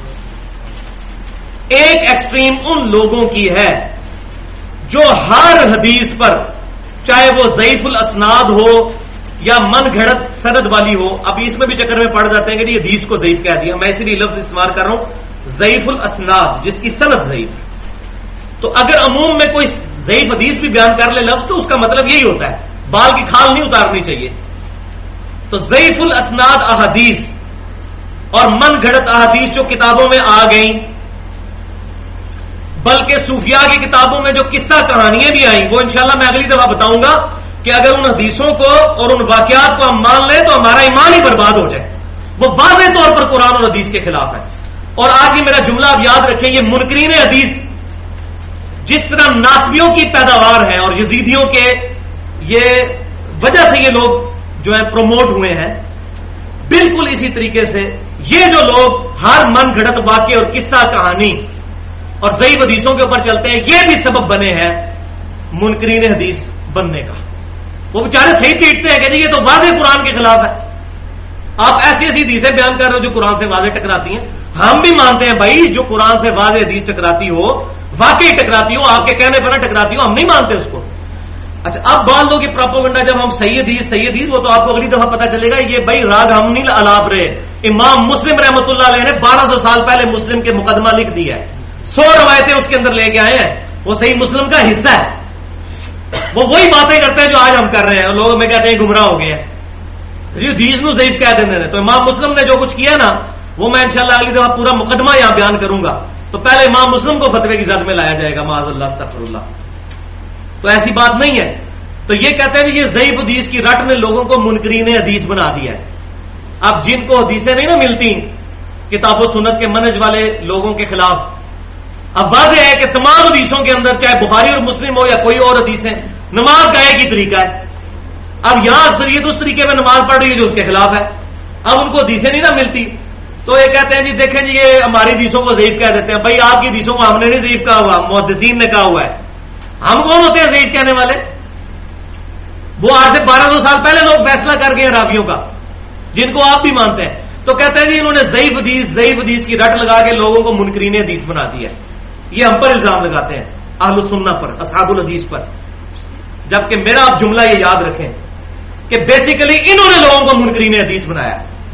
ایک ایکسٹریم ان لوگوں کی ہے جو ہر حدیث پر, چاہے وہ ضعیف الاسناد ہو یا من گھڑت سند والی ہو, اب اس میں بھی چکر میں پڑ جاتے ہیں کہ یہ حدیث کو ضعیف کہہ دیا. میں اسی لیے لفظ استعمال کر رہا ہوں ضعیف الاسناد, جس کی سند ضعیف ہے. تو اگر عموم میں کوئی ضعیف حدیث بھی بیان کر لے لفظ, تو اس کا مطلب یہی ہوتا ہے بال کی کھال نہیں اتارنی چاہیے. تو ضعیف الاسناد احادیث اور من گھڑت احادیث جو کتابوں میں آ گئیں, بلکہ صوفیاء کی کتابوں میں جو قصہ کہانیاں بھی آئیں, وہ انشاءاللہ میں اگلی دفعہ بتاؤں گا کہ اگر ان حدیثوں کو اور ان واقعات کو ہم مان لیں تو ہمارا ایمان ہی برباد ہو جائے. وہ واضح طور پر قرآن اور حدیث کے خلاف ہے. اور آگے میرا جملہ آپ یاد رکھیں, یہ منکرین حدیث جس طرح ناسبیوں کی پیداوار ہے اور یزیدیوں کے یہ وجہ سے یہ لوگ جو ہے پروموٹ ہوئے ہیں, بالکل اسی طریقے سے یہ جو لوگ ہر من گھڑت واقعے اور قصہ کہانی اور ضعیف حدیثوں کے اوپر چلتے ہیں, یہ بھی سبب بنے ہیں منکرین حدیث بننے کا. وہ بیچارے صحیح پیٹتے ہیں کہ یہ تو واضح قرآن کے خلاف ہے. آپ ایسی ایسی حدیثیں بیان کر رہے ہو جو قرآن سے واضح ٹکراتی ہیں. ہم بھی مانتے ہیں بھائی جو قرآن سے واضح حدیث ٹکراتی ہو, واقعی ٹکراتی ہو, آپ کے کہنے پر نہ ٹکراتی ہو, ہم نہیں مانتے اس کو. اچھا, اب بعض لوگ یہ پروپیگنڈا جب ہم سید حدیث سید حدیث وہ تو آپ کو اگلی دفعہ پتہ چلے گا. یہ بھائی راگ ہم نہیں الاپ رہے. امام مسلم رحمۃ اللہ علیہ نے بارہ سو سال پہلے مسلم کے مقدمہ لکھ دیا ہے. سو روایتیں اس کے اندر لے کے آئے ہیں. وہ صحیح مسلم کا حصہ ہے. وہ وہی باتیں کرتے ہیں جو آج ہم کر رہے ہیں. لوگ میں کہتے ہیں گمراہ ہو گئے ہیں, یہ حدیث نو ضعیف کہہ دینے ہیں. تو امام مسلم نے جو کچھ کیا نا, وہ میں انشاءاللہ اگلی دفعہ پورا مقدمہ یہاں بیان کروں گا. تو پہلے امام مسلم کو فتوے کی زد میں لایا جائے گا, معاذ اللہ استغفر اللہ. تو ایسی بات نہیں ہے. تو یہ کہتے ہیں کہ یہ ضعیف حدیث کی رٹ نے لوگوں کو منکرین حدیث بنا دیا ہے. اب جن کو حدیثیں نہیں نا ملتی کتاب و سنت کے منہج والے لوگوں کے خلاف, اب واضح ہے کہ تمام حدیثوں کے اندر چاہے بخاری اور مسلم ہو یا کوئی اور حدیثیں, نماز کا ایک ہی طریقہ ہے. اب یہاں اکثریت اس طریقے میں نماز پڑھ رہی ہے جو اس کے خلاف ہے. اب ان کو حدیثیں نہیں نہ ملتی تو یہ کہتے ہیں جی دیکھیں جی یہ ہماری حدیثوں کو ضعیف کہہ دیتے ہیں. بھائی آپ کی حدیثوں کو ہم نے نہیں ضعیف کہا ہوا, محدثین نے کہا ہوا ہے. ہم کون ہوتے ہیں ضعیف کہنے والے؟ وہ آج سے بارہ سو سال پہلے لوگ فیصلہ کر گئے ہیں راویوں کا, جن کو آپ بھی مانتے ہیں. تو کہتے ہیں جی انہوں نے ضعیف حدیث ضعیف حدیث کی رٹ لگا کے لوگوں کو منکرین حدیث بنا دیا ہے. یہ ہم پر الزام لگاتے ہیں, اہل السنہ پر, اصحاب الحدیث پر. جبکہ میرا آپ جملہ یہ یاد رکھیں کہ بیسیکلی انہوں نے لوگوں کو منکرین حدیث بنایا.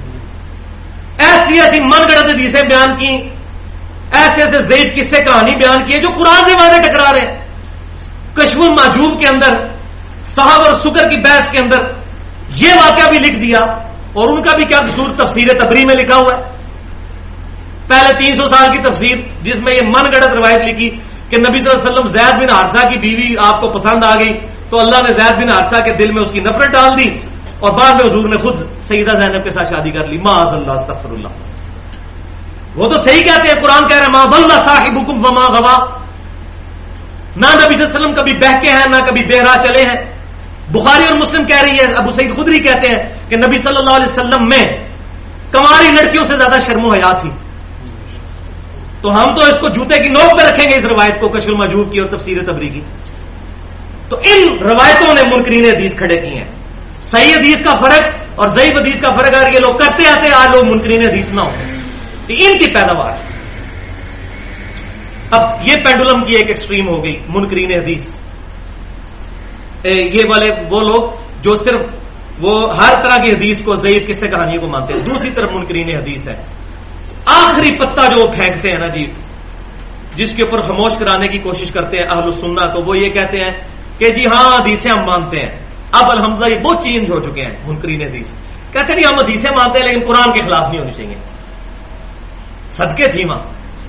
ایسی ایسی من گڑت حدیثیں بیان کی, ایسے ایسے ضعیف قصے کہانی بیان کیے جو قرآن سے واضح ٹکرا رہے. کشف المحجوب کے اندر صحاب اور سکر کی بحث کے اندر یہ واقعہ بھی لکھ دیا. اور ان کا بھی کیا قصور, تفسیر تبری میں لکھا ہوا ہے. پہلے تین سو سال کی تفسیر جس میں یہ من گڑت روایت لکھی کہ نبی صلی اللہ علیہ وسلم زید بن حارثہ کی بیوی آپ کو پسند آ گئی تو اللہ نے زید بن حارثہ کے دل میں اس کی نفرت ڈال دی اور بعد میں حضور نے خود سیدہ زینب کے ساتھ شادی کر لی. معاذ اللہ استغفر اللہ. وہ تو صحیح کہتے ہیں, قرآن کہہ رہے ما ضل صاحبکم وما غوا, نہ نبی صلی اللہ علیہ وسلم کبھی بہکے ہیں نہ کبھی بہرا چلے ہیں. بخاری اور مسلم کہہ رہی ہے, ابو سعید خدری کہتے ہیں کہ نبی صلی اللہ علیہ وسلم میں کنواری لڑکیوں سے زیادہ شرم و حیا تھی. تو ہم تو اس کو جوتے کی نوک پہ رکھیں گے اس روایت کو, کشف المحجوب کی اور تفسیر تبری کی. تو ان روایتوں نے منکرین حدیث کھڑے کیے ہیں. صحیح حدیث کا فرق اور ضعیف حدیث کا فرق اگر یہ لوگ کرتے آتے آج لوگ منکرین حدیث نہ ہوتے, ان کی پیداوار. اب یہ پینڈولم کی ایک ایکسٹریم ہو گئی منکرین حدیث, یہ والے وہ لوگ جو صرف وہ ہر طرح کی حدیث کو ضعیف قصے کہانی کو مانتے ہیں. دوسری طرف منکرین حدیث ہے, آخری پتا جو پھینکتے ہیں نا جی, جس کے اوپر خاموش کرانے کی کوشش کرتے ہیں اہل السنہ کو, وہ یہ کہتے ہیں کہ جی ہاں حدیثیں ہم مانتے ہیں. اب الحمدللہ یہ بہت چینج ہو چکے ہیں منکرین حدیث, کہتے ہیں ہم حدیثیں مانتے ہیں لیکن قرآن کے خلاف نہیں ہونی چاہیے. صدقے تھی ماں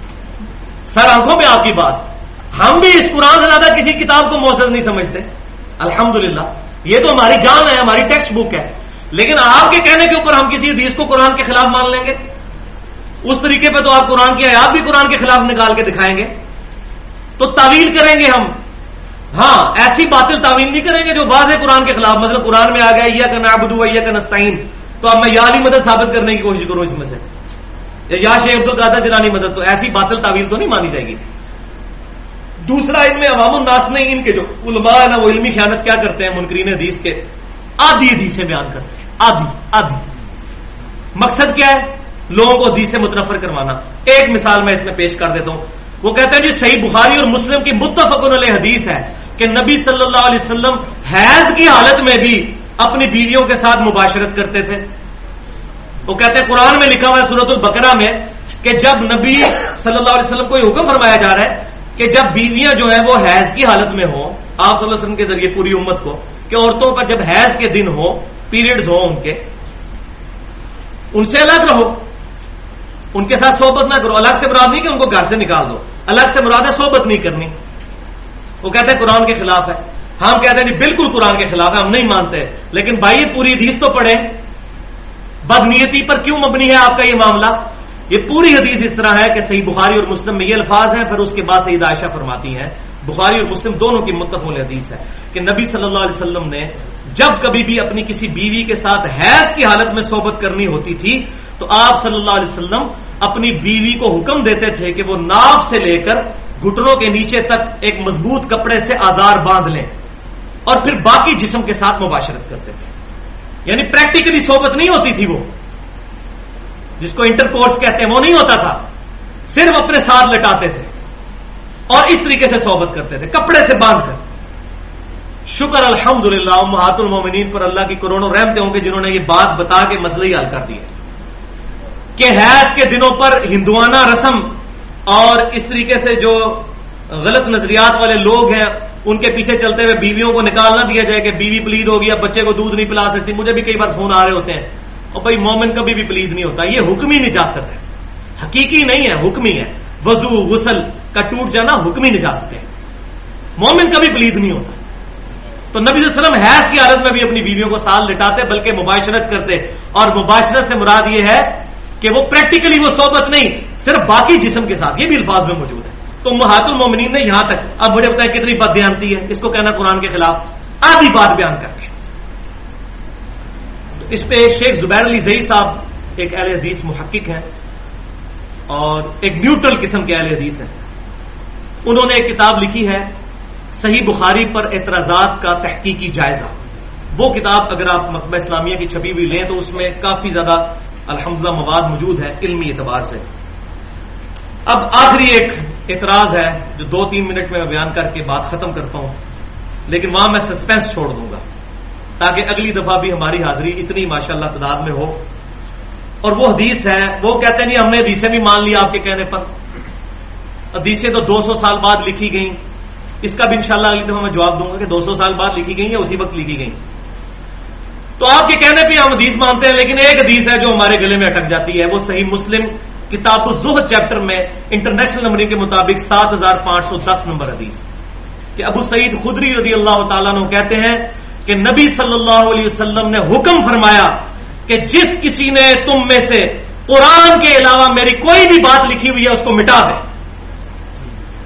سر آنکھوں میں آپ کی بات, ہم بھی اس قرآن سے زیادہ کسی کتاب کو معزز نہیں سمجھتے الحمدللہ, یہ تو ہماری جان ہے, ہماری ٹیکسٹ بک ہے. لیکن آپ کے کہنے کے اوپر ہم کسی حدیث کو قرآن کے خلاف مان لیں گے, اس طریقے پہ تو آپ قرآن کی آیات بھی قرآن کے خلاف نکال کے دکھائیں گے, تو تعویل کریں گے ہم. ہاں ایسی باطل تعویل نہیں کریں گے جو واضح قرآن کے خلاف, مثلا قرآن میں آ گیا ایاک نعبد و ایاک نستعین, تو اب میں یا علی مدد ثابت کرنے کی کوشش کروں اس میں سے, یا شیخ عبد القادر جیلانی مدد, تو ایسی باطل تعویل تو نہیں مانی جائے گی. دوسرا ان میں عوام الناس نے ان کے جو علماء ہے نا وہ علمی خیانت کیا کرتے ہیں منکرین حدیث کے, آدھی حدیثیں بیان کرتے ہیں, آدھی آدھی. مقصد کیا ہے؟ لوگوں کو حدیث سے متنفر کروانا. ایک مثال میں اس میں پیش کر دیتا ہوں. وہ کہتے ہیں جی صحیح بخاری اور مسلم کی متفق علیہ حدیث ہے کہ نبی صلی اللہ علیہ وسلم حیض کی حالت میں بھی اپنی بیویوں کے ساتھ مباشرت کرتے تھے. وہ کہتے ہیں قرآن میں لکھا ہوا ہے سورۃ البقرہ میں کہ جب نبی صلی اللہ علیہ وسلم کو یہ حکم فرمایا جا رہا ہے کہ جب بیویاں جو ہیں وہ حیض کی حالت میں ہوں, آپ صلی اللہ علیہ وسلم کے ذریعے پوری امت کو, کہ عورتوں پر جب حیض کے دن ہو, پیریڈز ہوں ان کے, ان سے الگ رہو, ان کے ساتھ صحبت نہ کرو. الگ سے مراد نہیں کہ ان کو گھر سے نکال دو, الگ سے مراد ہے صحبت نہیں کرنی. وہ کہتے ہیں قرآن کے خلاف ہے. ہم کہتے ہیں بالکل قرآن کے خلاف ہے, ہم نہیں مانتے. لیکن بھائی یہ پوری حدیث تو پڑھیں, بدنیتی پر کیوں مبنی ہے آپ کا یہ معاملہ؟ یہ پوری حدیث اس طرح ہے کہ صحیح بخاری اور مسلم میں یہ الفاظ ہیں, پھر اس کے بعد سیدہ عائشہ فرماتی ہیں, بخاری اور مسلم دونوں کی متفق حدیث ہے کہ نبی صلی اللہ علیہ وسلم نے جب کبھی بھی اپنی کسی بیوی کے ساتھ حیض کی حالت میں صحبت کرنی ہوتی تھی تو آپ صلی اللہ علیہ وسلم اپنی بیوی کو حکم دیتے تھے کہ وہ ناف سے لے کر گھٹنوں کے نیچے تک ایک مضبوط کپڑے سے آزار باندھ لیں اور پھر باقی جسم کے ساتھ مباشرت کرتے تھے. یعنی پریکٹیکلی صحبت نہیں ہوتی تھی, وہ جس کو انٹر کورس کہتے ہیں وہ نہیں ہوتا تھا, صرف اپنے ساتھ لٹاتے تھے اور اس طریقے سے صحبت کرتے تھے کپڑے سے باندھ کر. شکر الحمدللہ امہات المومنین پر اللہ کی کروڑوں رحمتیں ہوں گے جنہوں نے یہ بات بتا کے مسئلہ ہی حل کر دیا کہ حیض کے دنوں پر ہندوانہ رسم اور اس طریقے سے جو غلط نظریات والے لوگ ہیں ان کے پیچھے چلتے ہوئے بیویوں کو نکال نہ دیا جائے کہ بیوی پلید ہوگی, اب بچے کو دودھ نہیں پلا سکتی. مجھے بھی کئی بار فون آ رہے ہوتے ہیں, اور بھائی مومن کبھی بھی پلید نہیں ہوتا, یہ حکمی نجاست ہے, حقیقی نہیں ہے, حکمی ہے. وضو غسل کا ٹوٹ جانا حکمی نجاست ہے, مومن کبھی پلید نہیں ہوتا. تو نبی صلی اللہ علیہ وسلم حیض کی حالت میں بھی اپنی بیویوں کو ساتھ لٹاتے بلکہ مباشرت کرتے, اور مباشرت سے مراد یہ ہے کہ وہ پریکٹیکلی وہ صحبت نہیں, صرف باقی جسم کے ساتھ. یہ بھی الفاظ میں موجود ہے. تو امہات المومنین نے یہاں تک, اب مجھے بتائیں کتنی بد دیانتی ہے اس کو کہنا قرآن کے خلاف, آدھی بات بیان کر کے. اس پہ شیخ زبیر علی زئی صاحب ایک اہل حدیث محقق ہیں اور ایک نیوٹرل قسم کے اہل حدیث ہیں. انہوں نے ایک کتاب لکھی ہے صحیح بخاری پر اعتراضات کا تحقیقی جائزہ. وہ کتاب اگر آپ مکتبہ اسلامیہ کی چھپی ہوئی لیں تو اس میں کافی زیادہ الحمدللہ مواد موجود ہے علمی اعتبار سے. اب آخری ایک اعتراض ہے جو دو تین منٹ میں بیان کر کے بات ختم کرتا ہوں, لیکن وہاں میں سسپینس چھوڑ دوں گا تاکہ اگلی دفعہ بھی ہماری حاضری اتنی ماشاءاللہ تعداد میں ہو. اور وہ حدیث ہے, وہ کہتے ہیں نہیں ہم نے حدیثیں بھی مان لی آپ کے کہنے پر. حدیثیں تو دو سو سال بعد لکھی گئیں, اس کا بھی انشاءاللہ اگلی دفعہ میں جواب دوں گا کہ دو سو سال بعد لکھی گئی یا اسی وقت لکھی گئی. تو آپ کے کہنے پہ ہم حدیث مانتے ہیں, لیکن ایک حدیث ہے جو ہمارے گلے میں اٹک جاتی ہے. وہ صحیح مسلم کتاب الزہد چیپٹر میں انٹرنیشنل نمبر کے مطابق سات ہزار پانچ سو دس نمبر حدیث کہ ابو سعید خدری رضی اللہ تعالیٰ عنہ کہتے ہیں کہ نبی صلی اللہ علیہ وسلم نے حکم فرمایا کہ جس کسی نے تم میں سے قرآن کے علاوہ میری کوئی بھی بات لکھی ہوئی ہے اس کو مٹا دے.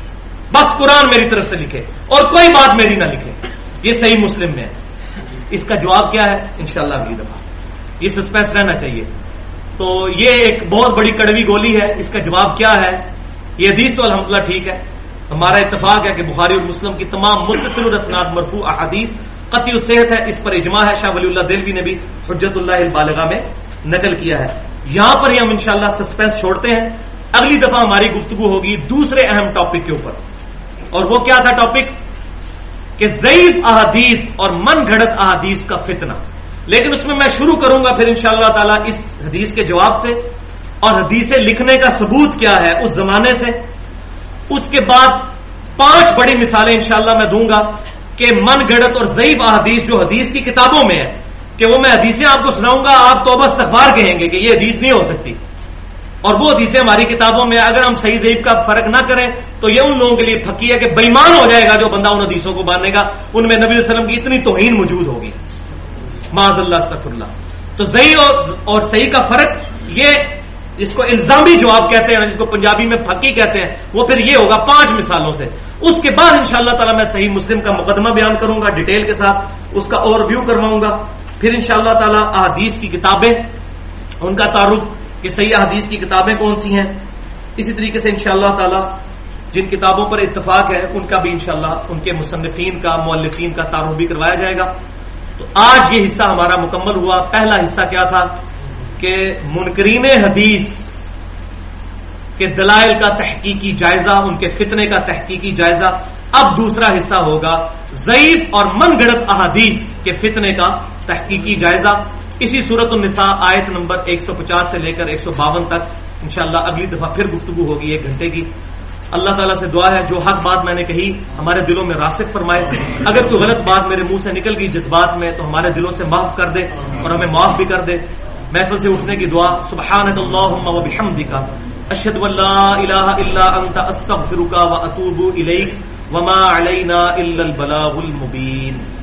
بس قرآن میری طرف سے لکھے اور کوئی بات میری نہ لکھے. یہ صحیح مسلم میں ہے. اس کا جواب کیا ہے انشاءاللہ اگلی دفعہ. یہ سسپینس رہنا چاہیے. تو یہ ایک بہت بڑی کڑوی گولی ہے. اس کا جواب کیا ہے؟ یہ حدیث تو الحمدللہ ٹھیک ہے. ہمارا اتفاق ہے کہ بخاری اور مسلم کی تمام متصل الاسناد مرفوع احادیث قطعی الصحت ہے. اس پر اجماع ہے. شاہ ولی اللہ دہلوی نے بھی حجت اللہ البالغہ میں نقل کیا ہے. یہاں پر ہی ہم انشاءاللہ سسپینس چھوڑتے ہیں. اگلی دفعہ ہماری گفتگو ہوگی دوسرے اہم ٹاپک کے اوپر. اور وہ کیا تھا ٹاپک؟ کہ ضعیف احادیث اور من گھڑت احادیث کا فتنہ. لیکن اس میں میں شروع کروں گا پھر انشاءاللہ تعالی اس حدیث کے جواب سے اور حدیثیں لکھنے کا ثبوت کیا ہے اس زمانے سے. اس کے بعد پانچ بڑی مثالیں انشاءاللہ میں دوں گا کہ من گھڑت اور ضعیف احادیث جو حدیث کی کتابوں میں ہے کہ وہ میں حدیثیں آپ کو سناؤں گا, آپ توبہ استغفار کہیں گے کہ یہ حدیث نہیں ہو سکتی. اور وہ حدیثیں ہماری کتابوں میں اگر ہم صحیح ضعیف کا فرق نہ کریں تو یہ ان لوگوں کے لیے پھکی ہے کہ بےمان ہو جائے گا جو بندہ ان حدیثوں کو مانے گا. ان میں نبی صلی اللہ علیہ وسلم کی اتنی توہین موجود ہوگی. معاذ اللہ استغفر اللہ. تو ضعیف اور صحیح کا فرق یہ جس کو الزامی جواب کہتے ہیں, جس کو پنجابی میں پھکی کہتے ہیں, وہ پھر یہ ہوگا پانچ مثالوں سے. اس کے بعد انشاءاللہ تعالی میں صحیح مسلم کا مقدمہ بیان کروں گا ڈیٹیل کے ساتھ, اس کا اوور ویو کرواؤں گا. پھر انشاءاللہ تعالی احادیث کی کتابیں, ان کا تعارف کہ صحیح احادیث کی کتابیں کون سی ہیں. اسی طریقے سے انشاءاللہ تعالی جن کتابوں پر اتفاق ہے ان کا بھی انشاءاللہ ان کے مصنفین کا مؤلفین کا تعارف بھی کروایا جائے گا. تو آج یہ حصہ ہمارا مکمل ہوا. پہلا حصہ کیا تھا کہ منکرین حدیث کے دلائل کا تحقیقی جائزہ, ان کے فتنے کا تحقیقی جائزہ. اب دوسرا حصہ ہوگا ضعیف اور من گھڑت احادیث کے فتنے کا تحقیقی جائزہ. اسی سورۃ النساء آیت نمبر ایک سو پچاس سے لے کر ایک سو باون تک انشاءاللہ اگلی دفعہ پھر گفتگو ہوگی ایک گھنٹے کی. اللہ تعالیٰ سے دعا ہے جو حق بات میں نے کہی ہمارے دلوں میں راسخ فرمائے. اگر کوئی غلط بات میرے منہ سے نکل گئی جذبات میں تو ہمارے دلوں سے معاف کر دے اور ہمیں معاف بھی کر دے. محفل سے اٹھنے کی دعا. سبحانک اللہم و بحمدک اشہد ان لا الہ الا انت استغفرک و اتوب الیک وما علینا الا البلاغ المبین.